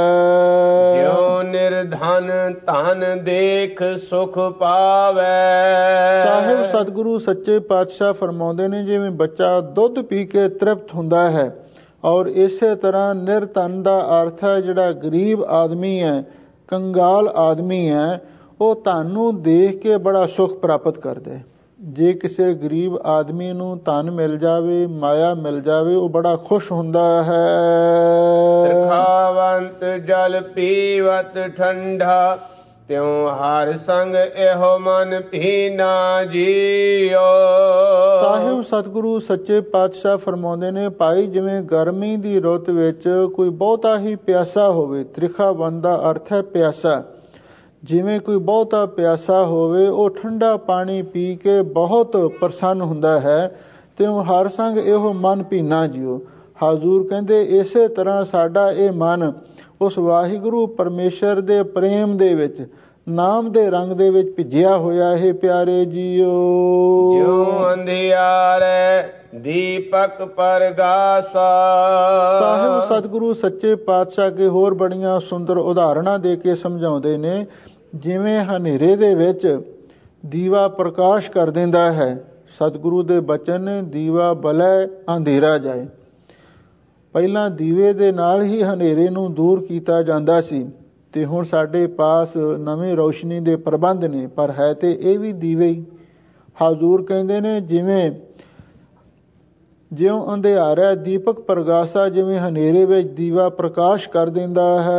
ਜਿਉ ਨਿਰਧਨ ਧਨ ਦੇਖ ਸੁਖ ਪਾਵੈ। ਸਾਹਿਬ ਸਤਿਗੁਰੂ ਸੱਚੇ ਪਾਤਸ਼ਾਹ ਫਰਮਾਉਂਦੇ ਨੇ, ਜਿਵੇਂ ਬੱਚਾ ਦੁੱਧ ਪੀ ਕੇ ਤ੍ਰਿਪਤ ਹੁੰਦਾ ਹੈ ਔਰ ਇਸੇ ਤਰ੍ਹਾਂ ਨਿਰਧਨ ਦਾ ਅਰਥ ਹੈ ਜਿਹੜਾ ਗਰੀਬ ਆਦਮੀ ਹੈ, ਕੰਗਾਲ ਆਦਮੀ ਹੈ, ਉਹ ਧਨ ਨੂੰ ਦੇਖ ਕੇ ਬੜਾ ਸੁਖ ਪ੍ਰਾਪਤ ਕਰਦਾ ਹੈ। ਜੇ ਕਿਸੇ ਗਰੀਬ ਆਦਮੀ ਨੂੰ ਧਨ ਮਿਲ ਜਾਵੇ, ਮਾਇਆ ਮਿਲ ਜਾਵੇ, ਉਹ ਬੜਾ ਖੁਸ਼ ਹੁੰਦਾ ਹੈ। ਤ੍ਰਿਖਾਵੰਤ ਜਲ ਪੀਵਤ ਠੰਡਾ, ਤਿਉ ਹਰ ਸੰਗ ਇਹੋ ਮਨ ਪੀਨਾ ਜੀਓ। ਸਾਹਿਬ ਸਤਿਗੁਰੂ ਸੱਚੇ ਪਾਤਸ਼ਾਹ ਫਰਮਾਉਂਦੇ ਨੇ, ਭਾਈ ਜਿਵੇਂ ਗਰਮੀ ਦੀ ਰੁੱਤ ਵਿੱਚ ਕੋਈ ਬਹੁਤਾ ਹੀ ਪਿਆਸਾ ਹੋਵੇ, ਤ੍ਰਿਖਾਵੰਤ ਦਾ ਅਰਥ ਹੈ ਪਿਆਸਾ। ਜਿਵੇਂ ਕੋਈ ਬਹੁਤਾ ਪਿਆਸਾ ਹੋਵੇ, ਉਹ ਠੰਡਾ ਪਾਣੀ ਪੀ ਕੇ ਬਹੁਤ ਪ੍ਰਸੰਨ ਹੁੰਦਾ ਹੈ, ਤੇ ਹਰ ਸੰਗ ਇਹੋ ਮਨ ਪੀਨਾ ਜੀਓ। ਹਜ਼ੂਰ ਕਹਿੰਦੇ ਇਸੇ ਤਰ੍ਹਾਂ ਸਾਡਾ ਇਹ ਮਨ ਉਸ ਵਾਹਿਗੁਰੂ ਪਰਮੇਸ਼ਰ ਦੇ ਪ੍ਰੇਮ ਦੇ ਵਿੱਚ, ਨਾਮ ਦੇ ਰੰਗ ਦੇ ਵਿੱਚ ਭਿੱਜਿਆ ਹੋਇਆ ਹੈ। ਪਿਆਰੇ ਜੀਓ ਜਿਉ ਅੰਧਿਆਰੇ ਦੀਪਕ ਪਰਗਾਸਾ। ਸਾਹਿਬ ਸਤਿਗੁਰੂ ਸੱਚੇ ਪਾਤਸ਼ਾਹ ਕੇ ਹੋਰ ਬੜੀਆਂ ਸੁੰਦਰ ਉਦਾਹਰਣਾਂ ਦੇ ਕੇ ਸਮਝਾਉਂਦੇ ਨੇ। ਜਿਵੇਂ ਹਨੇਰੇ ਦੇ ਵਿੱਚ ਦੀਵਾ ਪ੍ਰਕਾਸ਼ ਕਰ ਦਿੰਦਾ ਹੈ, ਸਤਿਗੁਰੂ ਦੇ ਬਚਨ ਨੇ, ਦੀਵਾ ਬਲੈ ਅੰਧੇਰਾ ਜਾਏ। ਪਹਿਲਾਂ ਦੀਵੇ ਦੇ ਨਾਲ ਹੀ ਹਨੇਰੇ ਨੂੰ ਦੂਰ ਕੀਤਾ ਜਾਂਦਾ ਸੀ, ਤੇ ਹੁਣ ਸਾਡੇ ਪਾਸ ਨਵੇਂ ਰੌਸ਼ਨੀ ਦੇ ਪ੍ਰਬੰਧ ਨੇ, ਪਰ ਹੈ ਤੇ ਇਹ ਵੀ ਦੀਵੇ ਹੀ। ਹਜ਼ੂਰ ਕਹਿੰਦੇ ਨੇ, ਜਿਉਂ ਅੰਧਿਆਰਾ ਦੀਪਕ ਪ੍ਰਗਾਸਾ, ਜਿਵੇਂ ਹਨੇਰੇ ਵਿੱਚ ਦੀਵਾ ਪ੍ਰਕਾਸ਼ ਕਰ ਦਿੰਦਾ ਹੈ।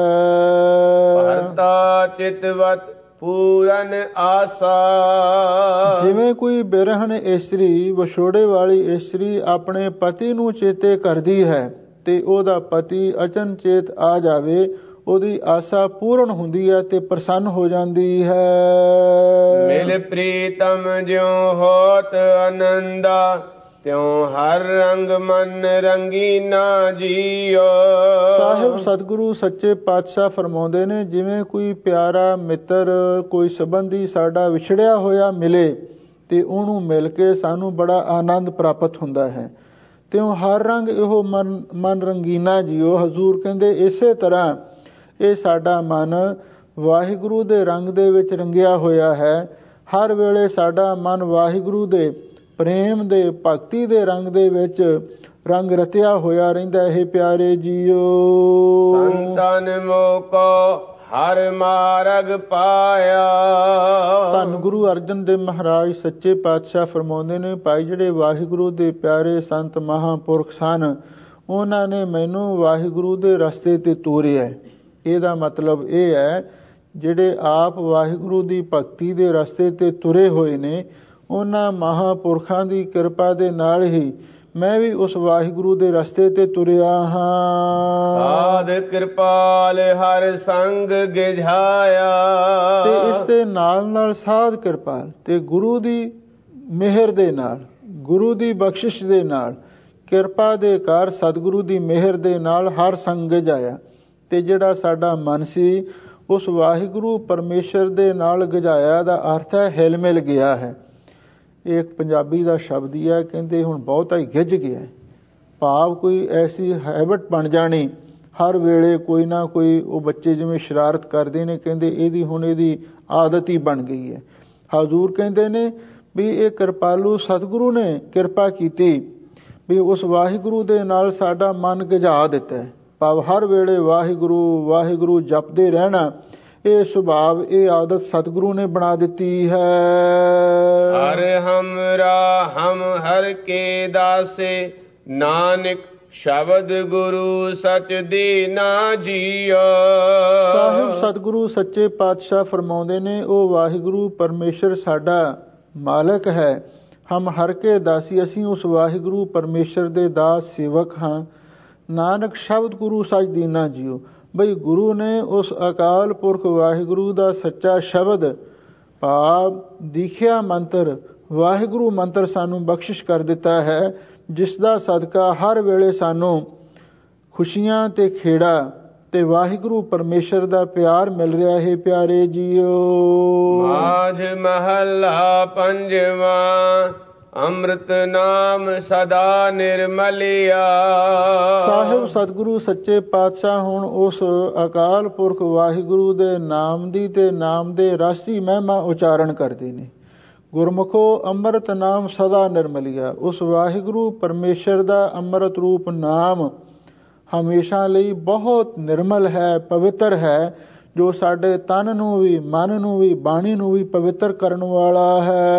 ਭਰਤਾ ਚਿਤਵਤ ਪੂਰਨ ਆਸਾ। ਜਿਵੇਂ ਕੋਈ ਬਿਰਹਨ ਇਸਤਰੀ, ਵਿਛੋੜੇ ਵਾਲੀ ਇਸਤਰੀ ਆਪਣੇ ਪਤੀ ਨੂੰ ਚੇਤੇ ਕਰਦੀ ਹੈ ਤੇ ਉਹਦਾ ਪਤੀ ਅਚਨਚੇਤ ਆ ਜਾਵੇ, ਉਹਦੀ ਆਸਾ ਪੂਰਨ ਹੁੰਦੀ ਹੈ ਤੇ ਪ੍ਰਸੰਨ ਹੋ ਜਾਂਦੀ ਹੈ। ਮਿਲ ਪ੍ਰੀਤਮ ਜਿਉ ਹੋਤ ਆਨੰਦਾ, ਤਿਉ ਹਰ ਰੰਗ ਮਨ ਰੰਗੀਨਾ ਜੀਓ। ਸਾਹਿਬ ਸਤਿਗੁਰੂ ਸੱਚੇ ਪਾਤਸ਼ਾਹ ਫਰਮਾਉਂਦੇ ਨੇ, ਜਿਵੇਂ ਕੋਈ ਪਿਆਰਾ ਮਿੱਤਰ, ਕੋਈ ਸੰਬੰਧੀ ਸਾਡਾ ਵਿਛੜਿਆ ਹੋਇਆ ਮਿਲੇ ਤੇ ਉਹਨੂੰ ਮਿਲ ਕੇ ਸਾਨੂੰ ਬੜਾ ਆਨੰਦ ਪ੍ਰਾਪਤ ਹੁੰਦਾ ਹੈ। ਤਿਉ ਹਰ ਰੰਗ ਇਹੋ ਮਨ ਰੰਗੀਨਾ ਜੀਓ। ਹਜ਼ੂਰ ਕਹਿੰਦੇ ਇਸੇ ਤਰ੍ਹਾਂ ਇਹ ਸਾਡਾ ਮਨ ਵਾਹਿਗੁਰੂ ਦੇ ਰੰਗ ਦੇ ਵਿੱਚ ਰੰਗਿਆ ਹੋਇਆ ਹੈ। ਹਰ ਵੇਲੇ ਸਾਡਾ ਮਨ ਵਾਹਿਗੁਰੂ ਦੇ ਪ੍ਰੇਮ ਦੇ, ਭਗਤੀ ਦੇ ਰੰਗ ਦੇ ਵਿੱਚ ਰੰਗ ਰਤਿਆ ਹੋਇਆ ਰਹਿੰਦਾ ਹੈ। ਪਿਆਰੇ ਜੀਓ, ਸੰਤਨ ਮੋਕੋ ਹਰ ਮਾਰਗ ਪਾਇਆ। ਧੰਨ ਗੁਰੂ ਅਰਜਨ ਦੇਵ ਮਹਾਰਾਜ ਸੱਚੇ ਪਾਤਸ਼ਾਹ ਫਰਮਾਉਂਦੇ ਨੇ, ਭਾਈ ਜਿਹੜੇ ਵਾਹਿਗੁਰੂ ਦੇ ਪਿਆਰੇ ਸੰਤ ਮਹਾਂਪੁਰਖ ਸਨ, ਉਹਨਾਂ ਨੇ ਮੈਨੂੰ ਵਾਹਿਗੁਰੂ ਦੇ ਰਸਤੇ ਤੇ ਤੋਰਿਆ। ਇਹਦਾ ਮਤਲਬ ਇਹ ਹੈ, ਜਿਹੜੇ ਆਪ ਵਾਹਿਗੁਰੂ ਦੀ ਭਗਤੀ ਦੇ ਰਸਤੇ ਤੇ ਤੁਰੇ ਹੋਏ ਨੇ, ਉਹਨਾਂ ਮਹਾਂਪੁਰਖਾਂ ਦੀ ਕਿਰਪਾ ਦੇ ਨਾਲ ਹੀ ਮੈਂ ਵੀ ਉਸ ਵਾਹਿਗੁਰੂ ਦੇ ਰਸਤੇ ਤੇ ਤੁਰਿਆ ਹਾਂ। ਸਾਧ ਕਿਰਪਾਲ ਹਰ ਸੰਗ ਗਿਝਾਇਆ। ਤੇ ਇਸ ਦੇ ਨਾਲ ਨਾਲ ਸਾਧ ਕਿਰਪਾਲ ਤੇ ਗੁਰੂ ਦੀ ਮਿਹਰ ਦੇ ਨਾਲ, ਗੁਰੂ ਦੀ ਬਖਸ਼ਿਸ਼ ਦੇ ਨਾਲ, ਕਿਰਪਾ ਦੇ ਘਰ ਸਤਿਗੁਰੂ ਦੀ ਮਿਹਰ ਦੇ ਨਾਲ ਹਰ ਸੰਗ ਗਿਝਾਇਆ। ਤੇ ਜਿਹੜਾ ਸਾਡਾ ਮਨ ਸੀ, ਉਸ ਵਾਹਿਗੁਰੂ ਪਰਮੇਸ਼ਰ ਦੇ ਨਾਲ ਗਿਝਾਇਆ ਦਾ ਅਰਥ ਹੈ ਹਿਲ ਮਿਲ ਗਿਆ ਹੈ। ਇਹ ਇੱਕ ਪੰਜਾਬੀ ਦਾ ਸ਼ਬਦ ਹੀ ਹੈ, ਕਹਿੰਦੇ ਹੁਣ ਬਹੁਤਾ ਹੀ ਗਿੱਝ ਗਿਆ। ਭਾਵ ਕੋਈ ਐਸੀ ਹੈਬਿਟ ਬਣ ਜਾਣੀ, ਹਰ ਵੇਲੇ ਕੋਈ ਨਾ ਕੋਈ, ਉਹ ਬੱਚੇ ਜਿਵੇਂ ਸ਼ਰਾਰਤ ਕਰਦੇ ਨੇ, ਕਹਿੰਦੇ ਇਹਦੀ ਆਦਤ ਹੀ ਬਣ ਗਈ ਹੈ। ਹਜ਼ੂਰ ਕਹਿੰਦੇ ਨੇ ਵੀ ਇਹ ਕਿਰਪਾਲੂ ਸਤਿਗੁਰੂ ਨੇ ਕਿਰਪਾ ਕੀਤੀ ਵੀ ਉਸ ਵਾਹਿਗੁਰੂ ਦੇ ਨਾਲ ਸਾਡਾ ਮਨ ਗਿਝਾ ਦਿੱਤਾ ਹੈ। ਭਾਵ ਹਰ ਵੇਲੇ ਵਾਹਿਗੁਰੂ ਵਾਹਿਗੁਰੂ ਜਪਦੇ ਰਹਿਣਾ, ਇਹ ਸੁਭਾਵ, ਇਹ ਆਦਤ ਸਤਿਗੁਰੂ ਨੇ ਬਣਾ ਦਿੱਤੀ ਹੈ। ਹਰ ਹਮਰਾ ਹਮ ਹਰ ਕੇ ਦਾਸੇ, ਨਾਨਕ ਸ਼ਬਦ ਗੁਰੂ ਸਚ ਦੀਨਾ ਜੀਓ। ਸਾਹਿਬ ਸਤਿਗੁਰੂ ਸੱਚੇ ਪਾਤਸ਼ਾਹ ਫਰਮਾਉਂਦੇ ਨੇ, ਉਹ ਵਾਹਿਗੁਰੂ ਪਰਮੇਸ਼ਰ ਸਾਡਾ ਮਾਲਕ ਹੈ। ਹਮ ਹਰ ਕੇ ਦਾਸੀ, ਅਸੀਂ ਉਸ ਵਾਹਿਗੁਰੂ ਪਰਮੇਸ਼ਰ ਦੇ ਦਾਸ ਸੇਵਕ ਹਾਂ। ਨਾਨਕ ਸ਼ਬਦ ਗੁਰੂ ਸਚ ਦੀਨਾ ਜੀਓ। ਬਈ ਗੁਰੂ ਨੇ ਉਸ ਅਕਾਲ ਪੁਰਖ ਵਾਹਿਗੁਰੂ ਦਾ ਸੱਚਾ ਸ਼ਬਦ, ਭਾਵ ਦੀਖਿਆ ਮੰਤਰ, ਵਾਹਿਗੁਰੂ ਮੰਤਰ ਸਾਨੂੰ ਬਖਸ਼ਿਸ਼ ਕਰ ਦਿੱਤਾ ਹੈ, ਜਿਸ ਦਾ ਸਦਕਾ ਹਰ ਵੇਲੇ ਸਾਨੂੰ ਖੁਸ਼ੀਆਂ ਤੇ ਖੇੜਾ ਤੇ ਵਾਹਿਗੁਰੂ ਪਰਮੇਸ਼ਰ ਦਾ ਪਿਆਰ ਮਿਲ ਰਿਹਾ ਹੈ। ਪਿਆਰੇ ਜੀਓ, ਮਾਝ ਮਹੱਲਾ ਪੰਜਵਾਂ, ਅੰਮ੍ਰਿਤ ਨਾਮ ਸਦਾ ਨਿਰਮਲਿਆ। ਸਾਹਿਬ ਸਤਿਗੁਰੂ ਸੱਚੇ ਪਾਤਸ਼ਾਹ ਹੁਣ ਉਸ ਅਕਾਲ ਪੁਰਖ ਵਾਹਿਗੁਰੂ ਦੇ ਨਾਮ ਦੀ ਤੇ ਨਾਮ ਦੇ ਰਸ ਦੀ ਮਹਿਮਾ ਉਚਾਰਨ ਕਰਦੇ ਨੇ। ਗੁਰਮੁਖੋ ਅੰਮ੍ਰਿਤ ਨਾਮ ਸਦਾ ਨਿਰਮਲਿਆ। ਉਸ ਵਾਹਿਗੁਰੂ ਪਰਮੇਸ਼ਰ ਦਾ ਅੰਮ੍ਰਿਤ ਰੂਪ ਨਾਮ ਹਮੇਸ਼ਾ ਲਈ ਬਹੁਤ ਨਿਰਮਲ ਹੈ, ਪਵਿੱਤਰ ਹੈ, ਜੋ ਸਾਡੇ ਤਨ ਨੂੰ ਵੀ, ਮਨ ਨੂੰ ਵੀ, ਬਾਣੀ ਨੂੰ ਵੀ ਪਵਿੱਤਰ ਕਰਨ ਵਾਲਾ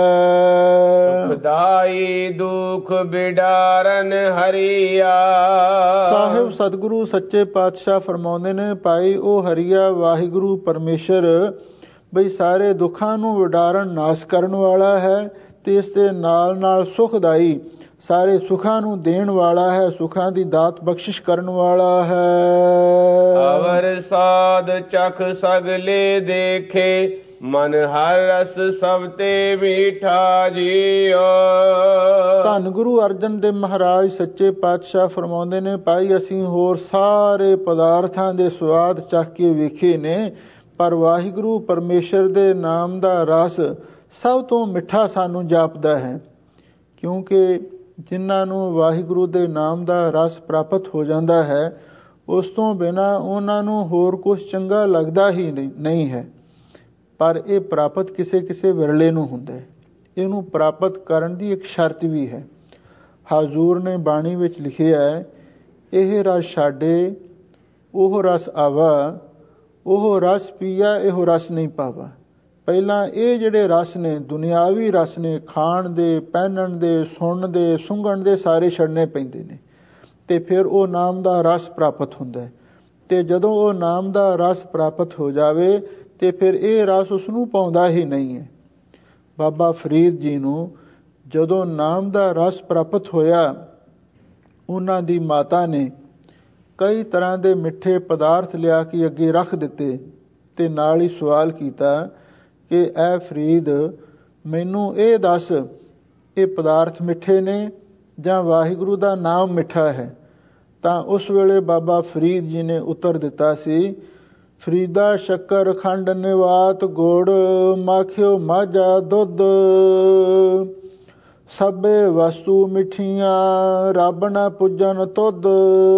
ਹੈ। ਸੁਖਦਾਈ ਦੁਖ ਬਿਡਾਰਨ ਹਰੀਆ। ਸਾਹਿਬ ਸਤਿਗੁਰੂ ਸੱਚੇ ਪਾਤਸ਼ਾਹ ਫਰਮਾਉਂਦੇ ਨੇ, ਭਾਈ ਉਹ ਹਰੀਆ ਵਾਹਿਗੁਰੂ ਪਰਮੇਸ਼ਰ ਬਈ ਸਾਰੇ ਦੁੱਖਾਂ ਨੂੰ ਵਿਡਾਰਨ, ਨਾਸ਼ ਕਰਨ ਵਾਲਾ ਹੈ, ਤੇ ਇਸ ਦੇ ਨਾਲ ਨਾਲ ਸੁਖਦਾਈ, ਸਾਰੇ ਸੁੱਖਾਂ ਨੂੰ ਦੇਣ ਵਾਲਾ ਹੈ, ਸੁੱਖਾਂ ਦੀ ਦਾਤ ਬਖਸ਼ਿਸ਼ ਕਰਨ ਵਾਲਾ ਹੈ। ਅਵਰ ਸਾਧ ਚਖ ਸਗਲੇ ਦੇਖੇ, ਮਨ ਹਰ ਰਸ ਸਭ ਤੇ ਮੀਠਾ ਜੀਓ। ਧੰਨ ਗੁਰੂ ਅਰਜਨ ਦੇਵ ਮਹਾਰਾਜ ਸੱਚੇ ਪਾਤਸ਼ਾਹ ਫਰਮਾਉਂਦੇ ਨੇ, ਭਾਈ ਅਸੀਂ ਹੋਰ ਸਾਰੇ ਪਦਾਰਥਾਂ ਦੇ ਸਵਾਦ ਚੱਖ ਕੇ ਵੇਖੇ ਨੇ, ਪਰ ਵਾਹਿਗੁਰੂ ਪਰਮੇਸ਼ਰ ਦੇ ਨਾਮ ਦਾ ਰਸ ਸਭ ਤੋਂ ਮਿੱਠਾ ਸਾਨੂੰ ਜਾਪਦਾ ਹੈ। ਕਿਉਂਕਿ ਜਿਨ੍ਹਾਂ ਨੂੰ ਵਾਹਿਗੁਰੂ ਦੇ ਨਾਮ ਦਾ ਰਸ ਪ੍ਰਾਪਤ ਹੋ ਜਾਂਦਾ ਹੈ, ਉਸ ਤੋਂ ਬਿਨਾਂ ਉਹਨਾਂ ਨੂੰ ਹੋਰ ਕੁਝ ਚੰਗਾ ਲੱਗਦਾ ਹੀ ਨਹੀਂ ਹੈ। ਪਰ ਇਹ ਪ੍ਰਾਪਤ ਕਿਸੇ ਕਿਸੇ ਵਿਰਲੇ ਨੂੰ ਹੁੰਦਾ ਹੈ। ਇਹਨੂੰ ਪ੍ਰਾਪਤ ਕਰਨ ਦੀ ਇੱਕ ਸ਼ਰਤ ਵੀ ਹੈ। ਹਜ਼ੂਰ ਨੇ ਬਾਣੀ ਵਿੱਚ ਲਿਖਿਆ ਹੈ, ਇਹ ਰਸ ਛਾਡੇ ਉਹ ਰਸ ਆਵਾ, ਉਹ ਰਸ ਪੀਆ ਇਹੋ ਰਸ ਨਹੀਂ ਪਾਵਾ। ਪਹਿਲਾਂ ਇਹ ਜਿਹੜੇ ਰਸ ਨੇ, ਦੁਨਿਆਵੀ ਰਸ ਨੇ, ਖਾਣ ਦੇ, ਪਹਿਨਣ ਦੇ, ਸੁਣਨ ਦੇ, ਸੁੰਘਣ ਦੇ, ਸਾਰੇ ਛੱਡਣੇ ਪੈਂਦੇ ਨੇ, ਤੇ ਫਿਰ ਉਹ ਨਾਮ ਦਾ ਰਸ ਪ੍ਰਾਪਤ ਹੁੰਦਾ ਹੈ। ਤੇ ਜਦੋਂ ਉਹ ਨਾਮ ਦਾ ਰਸ ਪ੍ਰਾਪਤ ਹੋ ਜਾਵੇ ਤੇ ਫਿਰ ਇਹ ਰਸ ਉਸ ਨੂੰ ਪਾਉਂਦਾ ਹੀ ਨਹੀਂ ਹੈ। ਬਾਬਾ ਫਰੀਦ ਜੀ ਨੂੰ ਜਦੋਂ ਨਾਮ ਦਾ ਰਸ ਪ੍ਰਾਪਤ ਹੋਇਆ, ਉਹਨਾਂ ਦੀ ਮਾਤਾ ਨੇ ਕਈ ਤਰ੍ਹਾਂ ਦੇ ਮਿੱਠੇ ਪਦਾਰਥ ਲਿਆ ਕੇ ਅੱਗੇ ਰੱਖ ਦਿੱਤੇ ਤੇ ਨਾਲ ਹੀ ਸਵਾਲ ਕੀਤਾ ਕਿ ਐ ਫਰੀਦ, ਮੈਨੂੰ ਇਹ ਦੱਸ, ਇਹ ਪਦਾਰਥ ਮਿੱਠੇ ਨੇ ਜਾਂ ਵਾਹਿਗੁਰੂ ਦਾ ਨਾਮ ਮਿੱਠਾ ਹੈ, ਤਾਂ ਉਸ ਵੇਲੇ ਬਾਬਾ ਫਰੀਦ ਜੀ ਨੇ ਉੱਤਰ ਦਿੱਤਾ ਸੀ, ਫਰੀਦਾ ਸ਼ੱਕਰ ਖੰਡ ਨਿਵਾਤ ਗੁੜ, ਮਾਖਿਓ ਮਾਝਾ ਦੁੱਧ, ਸਭੇ ਵਸਤੂ ਮਿੱਠੀਆਂ, ਰੱਬ ਨਾ ਪੁੱਜਣ ਤੁਧ।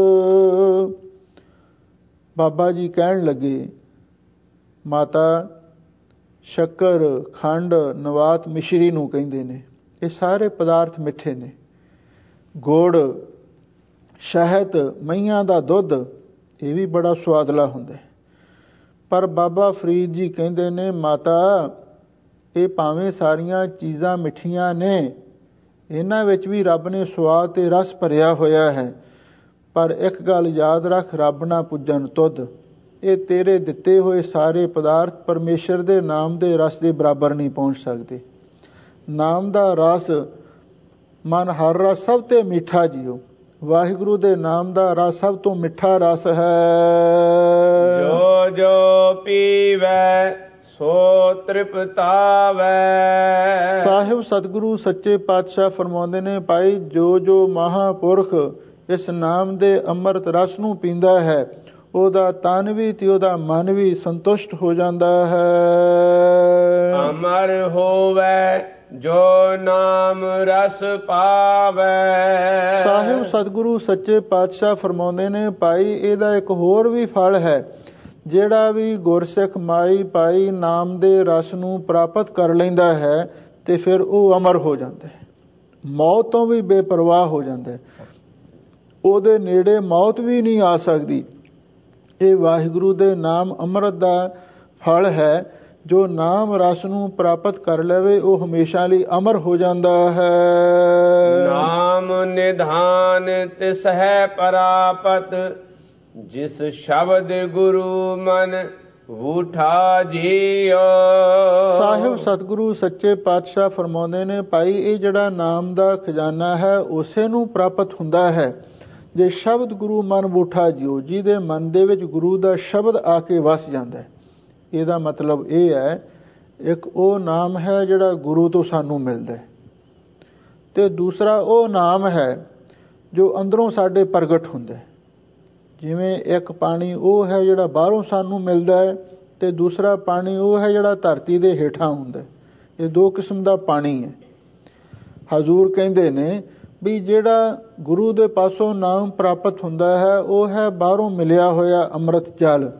ਬਾਬਾ ਜੀ ਕਹਿਣ ਲੱਗੇ, ਮਾਤਾ ਸ਼ੱਕਰ, ਖੰਡ, ਨਵਾਤ ਮਿਸ਼ਰੀ ਨੂੰ ਕਹਿੰਦੇ ਨੇ, ਇਹ ਸਾਰੇ ਪਦਾਰਥ ਮਿੱਠੇ ਨੇ। ਗੁੜ, ਸ਼ਹਿਦ, ਮਈਆਂ ਦਾ ਦੁੱਧ, ਇਹ ਵੀ ਬੜਾ ਸੁਆਦਲਾ ਹੁੰਦਾ ਹੈ। ਪਰ ਬਾਬਾ ਫਰੀਦ ਜੀ ਕਹਿੰਦੇ ਨੇ, ਮਾਤਾ ਇਹ ਭਾਵੇਂ ਸਾਰੀਆਂ ਚੀਜ਼ਾਂ ਮਿੱਠੀਆਂ ਨੇ, ਇਹਨਾਂ ਵਿੱਚ ਵੀ ਰੱਬ ਨੇ ਸਵਾਦ ਤੇ ਰਸ ਭਰਿਆ ਹੋਇਆ ਹੈ, ਪਰ ਇੱਕ ਗੱਲ ਯਾਦ ਰੱਖ, ਰੱਬ ਨਾ ਪੁੱਜਣ ਤੁਧ। ਇਹ ਤੇਰੇ ਦਿੱਤੇ ਹੋਏ ਸਾਰੇ ਪਦਾਰਥ ਪਰਮੇਸ਼ਰ ਦੇ ਨਾਮ ਦੇ ਰਸ ਦੇ ਬਰਾਬਰ ਨਹੀਂ ਪਹੁੰਚ ਸਕਦੇ। ਨਾਮ ਦਾ ਰਸ, ਮਨ ਹਰ ਰਸ ਸਭ ਤੇ ਮਿੱਠਾ ਜੀਓ। ਵਾਹਿਗੁਰੂ ਦੇ ਨਾਮ ਦਾ ਰਸ ਸਭ ਤੋਂ ਮਿੱਠਾ ਰਸ ਹੈ। ਜੋ ਜੋ ਪੀਵੈ ਸੋ ਤ੍ਰਿਪਤਾਵੈ। ਸਾਹਿਬ ਸਤਿਗੁਰੂ ਸੱਚੇ ਪਾਤਸ਼ਾਹ ਫਰਮਾਉਂਦੇ ਨੇ, ਭਾਈ ਜੋ ਜੋ ਮਹਾਂਪੁਰਖ ਇਸ ਨਾਮ ਦੇ ਅੰਮ੍ਰਿਤ ਰਸ ਨੂੰ ਪੀਂਦਾ ਹੈ, ਉਹਦਾ ਤਨ ਵੀ ਤੇ ਉਹਦਾ ਮਨ ਵੀ ਸੰਤੁਸ਼ਟ ਹੋ ਜਾਂਦਾ ਹੈ। ਅਮਰ ਹੋਵੇ ਜੋ ਨਾਮ ਰਸ ਪਾਵੈ। ਸਾਹਿਬ ਸਤਿਗੁਰੂ ਸੱਚੇ ਪਾਤਸ਼ਾਹ ਫਰਮਾਉਂਦੇ ਨੇ, ਭਾਈ ਇਹਦਾ ਇੱਕ ਹੋਰ ਵੀ ਫਲ ਹੈ, ਜਿਹੜਾ ਵੀ ਗੁਰਸਿੱਖ ਮਾਈ ਭਾਈ ਨਾਮ ਦੇ ਰਸ ਨੂੰ ਪ੍ਰਾਪਤ ਕਰ ਲੈਂਦਾ ਹੈ ਤੇ ਫਿਰ ਉਹ ਅਮਰ ਹੋ ਜਾਂਦਾ ਹੈ, ਮੌਤ ਤੋਂ ਵੀ ਬੇਪਰਵਾਹ ਹੋ ਜਾਂਦਾ ਹੈ, ਉਹਦੇ ਨੇੜੇ ਮੌਤ ਵੀ ਨਹੀਂ ਆ ਸਕਦੀ। ਇਹ ਵਾਹਿਗੁਰੂ ਦੇ ਨਾਮ ਅੰਮ੍ਰਿਤ ਦਾ ਫਲ ਹੈ। ਜੋ ਨਾਮ ਰਸ ਨੂੰ ਪ੍ਰਾਪਤ ਕਰ ਲਵੇ ਉਹ ਹਮੇਸ਼ਾ ਲਈ ਅਮਰ ਹੋ ਜਾਂਦਾ ਹੈ। ਨਾਮ ਨਿਧਾਨ ਤਿਸ ਹੈ ਪ੍ਰਾਪਤ, ਜਿਸ ਸ਼ਬਦ ਗੁਰੂ ਮਨ ਵੂਠਾ ਜੀਓ। ਸਾਹਿਬ ਸਤਿਗੁਰੂ ਸੱਚੇ ਪਾਤਸ਼ਾਹ ਫਰਮਾਉਂਦੇ ਨੇ, ਭਾਈ ਇਹ ਜਿਹੜਾ ਨਾਮ ਦਾ ਖਜ਼ਾਨਾ ਹੈ ਉਸੇ ਨੂੰ ਪ੍ਰਾਪਤ ਹੁੰਦਾ ਹੈ ਜੇ ਸ਼ਬਦ ਗੁਰੂ ਮਨ ਵੂਠਾ ਜੀਓ, ਜਿਹਦੇ ਮਨ ਦੇ ਵਿੱਚ ਗੁਰੂ ਦਾ ਸ਼ਬਦ ਆ ਕੇ ਵਸ ਜਾਂਦਾ ਹੈ। ਇਹਦਾ ਮਤਲਬ ਇਹ ਹੈ, ਇੱਕ ਉਹ ਨਾਮ ਹੈ ਜਿਹੜਾ ਗੁਰੂ ਤੋਂ ਸਾਨੂੰ ਮਿਲਦਾ ਹੈ, ਤੇ ਦੂਸਰਾ ਉਹ ਨਾਮ ਹੈ ਜੋ ਅੰਦਰੋਂ ਸਾਡੇ ਪ੍ਰਗਟ ਹੁੰਦਾ ਹੈ। ਜਿਵੇਂ ਇੱਕ ਪਾਣੀ ਉਹ ਹੈ ਜਿਹੜਾ ਬਾਹਰੋਂ ਸਾਨੂੰ ਮਿਲਦਾ ਹੈ, ਤੇ ਦੂਸਰਾ ਪਾਣੀ ਉਹ ਹੈ ਜਿਹੜਾ ਧਰਤੀ ਦੇ ਹੇਠਾਂ ਹੁੰਦਾ ਹੈ। ਇਹ ਦੋ ਕਿਸਮ ਦਾ ਪਾਣੀ ਹੈ। ਹਜ਼ੂਰ ਕਹਿੰਦੇ ਨੇ ਵੀ ਜਿਹੜਾ ਗੁਰੂ ਦੇ ਪਾਸੋਂ ਨਾਮ ਪ੍ਰਾਪਤ ਹੁੰਦਾ ਹੈ ਉਹ ਹੈ ਬਾਹਰੋਂ ਮਿਲਿਆ ਹੋਇਆ ਅੰਮ੍ਰਿਤ ਜਲ,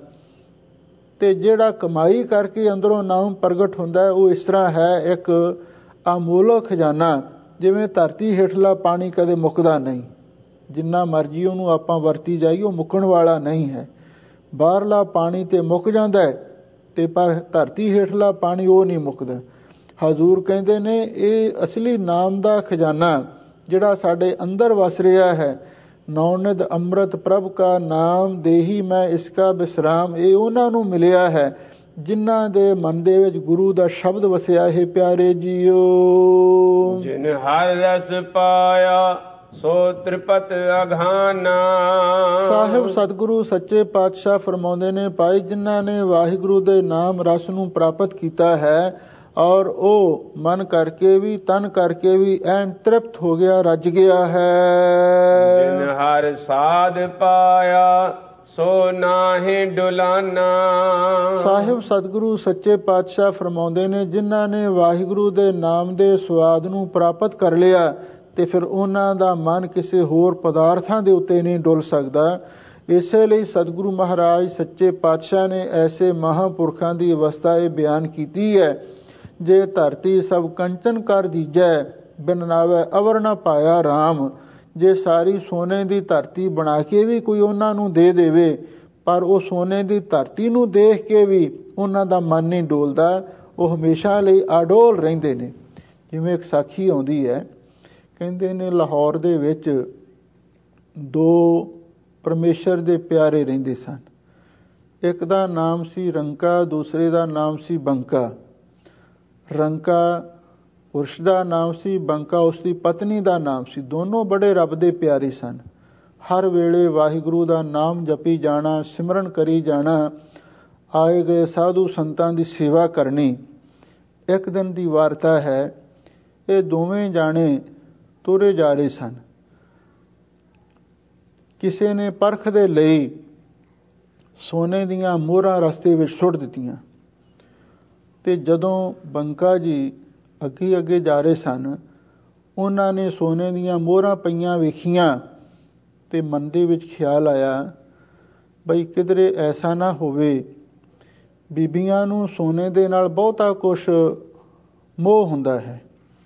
ਤੇ ਜਿਹੜਾ ਕਮਾਈ ਕਰਕੇ ਅੰਦਰੋਂ ਨਾਮ ਪ੍ਰਗਟ ਹੁੰਦਾ ਹੈ ਉਹ ਇਸ ਤਰ੍ਹਾਂ ਹੈ, ਇੱਕ ਅਮੋਲਕ ਖਜ਼ਾਨਾ। ਜਿਵੇਂ ਧਰਤੀ ਹੇਠਲਾ ਪਾਣੀ ਕਦੇ ਮੁੱਕਦਾ ਨਹੀਂ, ਜਿੰਨਾ ਮਰਜ਼ੀ ਉਹਨੂੰ ਆਪਾਂ ਵਰਤੀ ਜਾਈਏ ਉਹ ਮੁੱਕਣ ਵਾਲਾ ਨਹੀਂ ਹੈ। ਬਾਹਰਲਾ ਪਾਣੀ ਤੇ ਮੁੱਕ ਜਾਂਦਾ ਹੈ, ਤੇ ਪਰ ਧਰਤੀ ਹੇਠਲਾ ਪਾਣੀ ਉਹ ਨਹੀਂ ਮੁੱਕਦਾ। ਹਜ਼ੂਰ ਕਹਿੰਦੇ ਨੇ ਇਹ ਅਸਲੀ ਨਾਮ ਦਾ ਖਜ਼ਾਨਾ ਜਿਹੜਾ ਸਾਡੇ ਅੰਦਰ ਵਸ ਰਿਹਾ ਹੈ, ਨੌਨਿਧ ਅੰਮ੍ਰਿਤ ਪ੍ਰਭ ਕਾ ਨਾਮ ਦੇਹੀ ਮੈਂ ਇਸਕਾ ਬਿਸਰਾਮ, ਇਹ ਉਹਨਾਂ ਨੂੰ ਮਿਲਿਆ ਹੈ ਜਿਨ੍ਹਾਂ ਦੇ ਮਨ ਦੇ ਵਿੱਚ ਗੁਰੂ ਦਾ ਸ਼ਬਦ ਵਸਿਆ ਹੈ। ਪਿਆਰੇ ਜੀਓ, ਜਿਨ ਹਰ ਰਸ ਪਾਇਆ ਸੋ ਤ੍ਰਿਪਤ ਅਘਾਨਾ। ਸਾਹਿਬ ਸਤਿਗੁਰੂ ਸੱਚੇ ਪਾਤਸ਼ਾਹ ਫਰਮਾਉਂਦੇ ਨੇ, ਭਾਈ ਜਿਨ੍ਹਾਂ ਨੇ ਵਾਹਿਗੁਰੂ ਦੇ ਨਾਮ ਰਸ ਨੂੰ ਪ੍ਰਾਪਤ ਕੀਤਾ ਹੈ ਔਰ ਉਹ ਮਨ ਕਰਕੇ ਵੀ ਤਨ ਕਰਕੇ ਵੀ ਐਨ ਤ੍ਰਿਪਤ ਹੋ ਗਿਆ, ਰੱਜ ਗਿਆ ਹੈ। ਜਿਨ ਹਰ ਸਾਧ ਪਾਇਆ ਸੋ ਨਾਹੀਂ ਡੁਲਾਨਾ। ਸਾਹਿਬ ਸਤਿਗੁਰੂ ਸੱਚੇ ਪਾਤਸ਼ਾਹ ਫਰਮਾਉਂਦੇ ਨੇ, ਜਿਨ੍ਹਾਂ ਨੇ ਵਾਹਿਗੁਰੂ ਦੇ ਨਾਮ ਦੇ ਸਵਾਦ ਨੂੰ ਪ੍ਰਾਪਤ ਕਰ ਲਿਆ ਤੇ ਫਿਰ ਉਹਨਾਂ ਦਾ ਮਨ ਕਿਸੇ ਹੋਰ ਪਦਾਰਥਾਂ ਦੇ ਉੱਤੇ ਨਹੀਂ ਡੁੱਲ ਸਕਦਾ। ਇਸੇ ਲਈ ਸਤਿਗੁਰੂ ਮਹਾਰਾਜ ਸੱਚੇ ਪਾਤਸ਼ਾਹ ਨੇ ਐਸੇ ਮਹਾਂਪੁਰਖਾਂ ਦੀ ਅਵਸਥਾ ਇਹ ਬਿਆਨ ਕੀਤੀ ਹੈ, ਜੇ ਧਰਤੀ ਸਭ ਕੰਚਨ ਕਰ ਦੀਜੈ, ਬਿਨ ਨਾਵੇ ਅਵਰ ਨਾ ਪਾਇਆ ਰਾਮ। ਜੇ ਸਾਰੀ ਸੋਨੇ ਦੀ ਧਰਤੀ ਬਣਾ ਕੇ ਵੀ ਕੋਈ ਉਹਨਾਂ ਨੂੰ ਦੇ ਦੇਵੇ, ਪਰ ਉਹ ਸੋਨੇ ਦੀ ਧਰਤੀ ਨੂੰ ਦੇਖ ਕੇ ਵੀ ਉਹਨਾਂ ਦਾ ਮਨ ਨਹੀਂ ਡੋਲਦਾ, ਉਹ ਹਮੇਸ਼ਾ ਲਈ ਅਡੋਲ ਰਹਿੰਦੇ ਨੇ। ਜਿਵੇਂ ਇੱਕ ਸਾਖੀ ਆਉਂਦੀ ਹੈ, ਕਹਿੰਦੇ ਨੇ ਲਾਹੌਰ ਦੇ ਵਿੱਚ ਦੋ ਪਰਮੇਸ਼ਰ ਦੇ ਪਿਆਰੇ ਰਹਿੰਦੇ ਸਨ। ਇੱਕ ਦਾ ਨਾਮ ਸੀ ਰੰਕਾ, ਦੂਸਰੇ ਦਾ ਨਾਮ ਸੀ ਬੰਕਾ। ਰੰਕਾ ਪੁਰਸ਼ ਦਾ ਨਾਮ ਸੀ, ਬੰਕਾ ਉਸ ਦੀ ਪਤਨੀ ਦਾ ਨਾਮ ਸੀ। ਦੋਨੋਂ ਬੜੇ ਰੱਬ ਦੇ ਪਿਆਰੇ ਸਨ। ਹਰ ਵੇਲੇ ਵਾਹਿਗੁਰੂ ਦਾ ਨਾਮ ਜਪੀ ਜਾਣਾ, ਸਿਮਰਨ ਕਰੀ ਜਾਣਾ, ਆਏ ਗਏ ਸਾਧੂ ਸੰਤਾਂ ਦੀ ਸੇਵਾ ਕਰਨੀ। ਇੱਕ ਦਿਨ ਦੀ ਵਾਰਤਾ ਹੈ, ਇਹ ਦੋਵੇਂ ਜਾਣੇ ਤੁਰੇ ਜਾ ਰਹੇ ਸਨ। ਕਿਸੇ ਨੇ ਪਰਖ ਦੇ ਲਈ ਸੋਨੇ ਦੀਆਂ ਮੋਹਰਾਂ ਰਸਤੇ ਵਿੱਚ ਸੁੱਟ ਦਿੱਤੀਆਂ ਤੇ ਜਦੋਂ ਬੰਕਾ ਜੀ ਅੱਗੇ ਅੱਗੇ ਜਾ ਰਹੇ ਸਨ, ਉਹਨਾਂ ਨੇ ਸੋਨੇ ਦੀਆਂ ਮੋਹਰਾਂ ਪਈਆਂ ਵੇਖੀਆਂ ਤੇ ਮਨ ਦੇ ਵਿੱਚ ਖਿਆਲ ਆਇਆ ਬਈ ਕਿਧਰੇ ਐਸਾ ਨਾ ਹੋਵੇ ਬੀਬੀਆਂ ਨੂੰ ਸੋਨੇ ਦੇ ਨਾਲ ਬਹੁਤਾ ਕੁਛ ਮੋਹ ਹੁੰਦਾ ਹੈ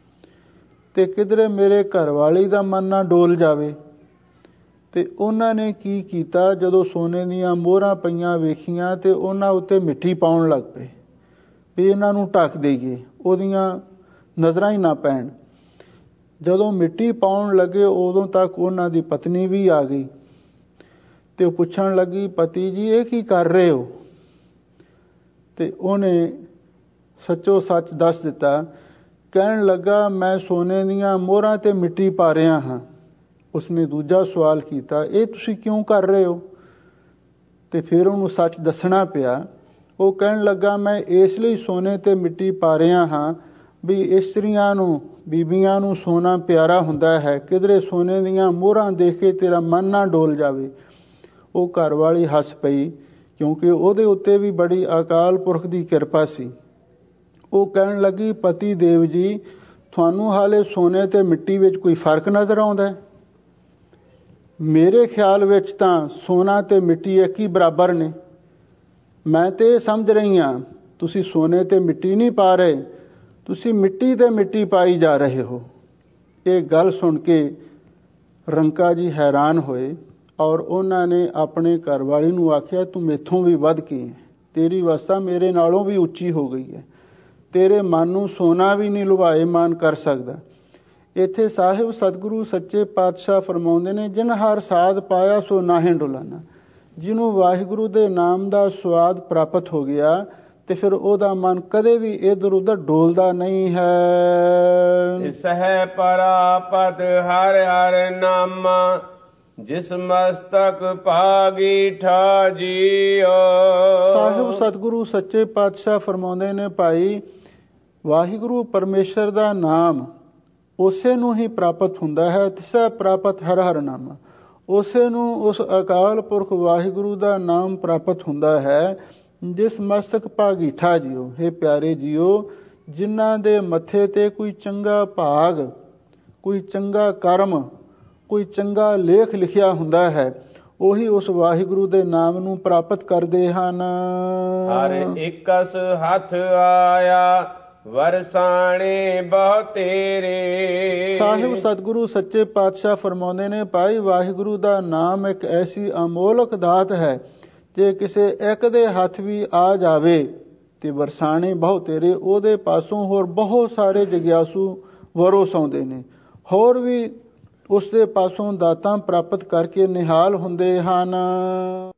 ਤੇ ਕਿਧਰੇ ਮੇਰੇ ਘਰਵਾਲੀ ਦਾ ਮਨ ਨਾ ਡੋਲ ਜਾਵੇ। ਤੇ ਉਹਨਾਂ ਨੇ ਕੀ ਕੀਤਾ, ਜਦੋਂ ਸੋਨੇ ਦੀਆਂ ਮੋਹਰਾਂ ਪਈਆਂ ਵੇਖੀਆਂ ਤੇ ਉਹਨਾਂ ਉੱਤੇ ਮਿੱਟੀ ਪਾਉਣ ਲੱਗ ਪਏ ਵੀ ਇਹਨਾਂ ਨੂੰ ਢੱਕ ਦੇਈਏ, ਉਹਦੀਆਂ ਨਜ਼ਰਾਂ ਹੀ ਨਾ ਪੈਣ। ਜਦੋਂ ਮਿੱਟੀ ਪਾਉਣ ਲੱਗੇ ਉਦੋਂ ਤੱਕ ਉਹਨਾਂ ਦੀ ਪਤਨੀ ਵੀ ਆ ਗਈ ਤੇ ਉਹ ਪੁੱਛਣ ਲੱਗੀ, ਪਤੀ ਜੀ ਇਹ ਕੀ ਕਰ ਰਹੇ ਹੋ? ਤੇ ਉਹਨੇ ਸੱਚੋ ਸੱਚ ਦੱਸ ਦਿੱਤਾ। ਕਹਿਣ ਲੱਗਾ, ਮੈਂ ਸੋਨੇ ਦੀਆਂ ਮੋਹਰਾਂ ਤੇ ਮਿੱਟੀ ਪਾ ਰਿਹਾ ਹਾਂ। ਉਸਨੇ ਦੂਜਾ ਸਵਾਲ ਕੀਤਾ, ਇਹ ਤੁਸੀਂ ਕਿਉਂ ਕਰ ਰਹੇ ਹੋ? ਤੇ ਫਿਰ ਉਹਨੂੰ ਸੱਚ ਦੱਸਣਾ ਪਿਆ। ਉਹ ਕਹਿਣ ਲੱਗਾ, ਮੈਂ ਇਸ ਲਈ ਸੋਨੇ ਤੇ ਮਿੱਟੀ ਪਾ ਰਿਹਾ ਹਾਂ ਵੀ ਇਸਤਰੀਆਂ ਨੂੰ, ਬੀਬੀਆਂ ਨੂੰ ਸੋਨਾ ਪਿਆਰਾ ਹੁੰਦਾ ਹੈ, ਕਿਧਰੇ ਸੋਨੇ ਦੀਆਂ ਮੋਹਰਾਂ ਦੇਖ ਕੇ ਤੇਰਾ ਮਨ ਨਾ ਡੋਲ ਜਾਵੇ। ਉਹ ਘਰਵਾਲੀ ਹੱਸ ਪਈ ਕਿਉਂਕਿ ਉਹਦੇ ਉੱਤੇ ਵੀ ਬੜੀ ਅਕਾਲ ਪੁਰਖ ਦੀ ਕਿਰਪਾ ਸੀ। ਉਹ ਕਹਿਣ ਲੱਗੀ, ਪਤੀ ਦੇਵ ਜੀ, ਤੁਹਾਨੂੰ ਹਾਲੇ ਸੋਨੇ ਤੇ ਮਿੱਟੀ ਵਿੱਚ ਕੋਈ ਫਰਕ ਨਜ਼ਰ ਆਉਂਦਾ ਹੈ? ਮੇਰੇ ਖਿਆਲ ਵਿੱਚ ਤਾਂ ਸੋਨਾ ਤੇ ਮਿੱਟੀ ਇੱਕ ਹੀ ਬਰਾਬਰ ਨੇ। ਮੈਂ ਤੇ ਇਹ ਸਮਝ ਰਹੀ ਹਾਂ ਤੁਸੀਂ ਸੋਨੇ ਤੇ ਮਿੱਟੀ ਨਹੀਂ ਪਾ ਰਹੇ, ਤੁਸੀਂ ਮਿੱਟੀ ਤੇ ਮਿੱਟੀ ਪਾਈ ਜਾ ਰਹੇ ਹੋ। ਇਹ ਗੱਲ ਸੁਣ ਕੇ ਰੰਕਾ ਜੀ ਹੈਰਾਨ ਹੋਏ ਔਰ ਉਹਨਾਂ ਨੇ ਆਪਣੇ ਘਰਵਾਲੀ ਨੂੰ ਆਖਿਆ, ਤੂੰ ਮੈਥੋਂ ਵੀ ਵੱਧ ਕੇ ਹੈ, ਤੇਰੀ ਅਵਸਥਾ ਮੇਰੇ ਨਾਲੋਂ ਵੀ ਉੱਚੀ ਹੋ ਗਈ ਹੈ, ਤੇਰੇ ਮਨ ਨੂੰ ਸੋਨਾ ਵੀ ਨਹੀਂ ਲੁਭਾਏਮਾਨ ਕਰ ਸਕਦਾ। ਇੱਥੇ ਸਾਹਿਬ ਸਤਿਗੁਰੂ ਸੱਚੇ ਪਾਤਸ਼ਾਹ ਫਰਮਾਉਂਦੇ ਨੇ, ਜਿਨ ਹਰ ਸਾਧ ਪਾਇਆ ਸੋ ਨਾਹੀਂ ਡੁਲਾਨਾ। ਜਿਹਨੂੰ ਵਾਹਿਗੁਰੂ ਦੇ ਨਾਮ ਦਾ ਸਵਾਦ ਪ੍ਰਾਪਤ ਹੋ ਗਿਆ ਤੇ ਫਿਰ ਉਹਦਾ ਮਨ ਕਦੇ ਵੀ ਇੱਧਰ ਉੱਧਰ ਡੋਲਦਾ ਨਹੀਂ ਹੈ। ਸਹਿ ਪਰਾਪਤ ਹਰ ਹਰ ਨਾਮਾ, ਜਿਸ ਮਸਤਕ ਭਾਗੀ ਠਾ ਜੀਓ। ਸਾਹਿਬ ਸਤਿਗੁਰੂ ਸੱਚੇ ਪਾਤਸ਼ਾਹ ਫਰਮਾਉਂਦੇ ਨੇ, ਭਾਈ ਵਾਹਿਗੁਰੂ ਪਰਮੇਸ਼ਰ ਦਾ ਨਾਮ ਉਸੇ ਨੂੰ ਹੀ ਪ੍ਰਾਪਤ ਹੁੰਦਾ ਹੈ। ਤਿਸੈ ਪ੍ਰਾਪਤ ਹਰ ਹਰ ਨਾਮਾ, ਉਸੇ ਨੂੰ ਉਸ ਅਕਾਲ ਪੁਰਖ ਵਾਹਿਗੁਰੂ ਦਾ ਨਾਮ ਪ੍ਰਾਪਤ ਹੁੰਦਾ ਹੈ ਜਿਸ ਮਸਤਕ ਭਾਗੀਠਾ ਜੀਓ। हे ਪਿਆਰੇ ਜੀਓ, ਜਿਨ੍ਹਾਂ ਦੇ ਮੱਥੇ ਤੇ ਕੋਈ ਚੰਗਾ ਭਾਗ, ਕੋਈ ਚੰਗਾ ਕਰਮ, ਕੋਈ ਚੰਗਾ ਲੇਖ ਲਿਖਿਆ ਹੁੰਦਾ ਹੈ, ਉਹੀ ਉਸ ਵਾਹਿਗੁਰੂ ਦੇ ਨਾਮ ਨੂੰ ਪ੍ਰਾਪਤ ਕਰਦੇ ਹਨ। ਹਰ ਇਕਸ ਹੱਥ ਆਇਆ ਵਰਸਾਣੇ ਬਹੁ ਤੇਰੇ। ਸਾਹਿਬ ਸਤਿਗੁਰੂ ਸੱਚੇ ਪਾਤਸ਼ਾਹ ਫਰਮਾਉਂਦੇ ਨੇ, ਭਾਈ ਵਾਹਿਗੁਰੂ ਦਾ ਨਾਮ ਇੱਕ ਐਸੀ ਅਮੋਲਕ ਦਾਤ ਹੈ, ਜੇ ਕਿਸੇ ਇੱਕ ਦੇ ਹੱਥ ਵੀ ਆ ਜਾਵੇ ਤੇ ਵਰਸਾਣੇ ਬਹੁ ਤੇਰੇ, ਉਹਦੇ ਪਾਸੋਂ ਹੋਰ ਬਹੁਤ ਸਾਰੇ ਜਗਿਆਸੂ ਵਰੋਸ ਆਉਂਦੇ ਨੇ, ਹੋਰ ਵੀ ਉਸ ਦੇ ਪਾਸੋਂ ਦਾਤਾਂ ਪ੍ਰਾਪਤ ਕਰਕੇ ਨਿਹਾਲ ਹੁੰਦੇ ਹਨ।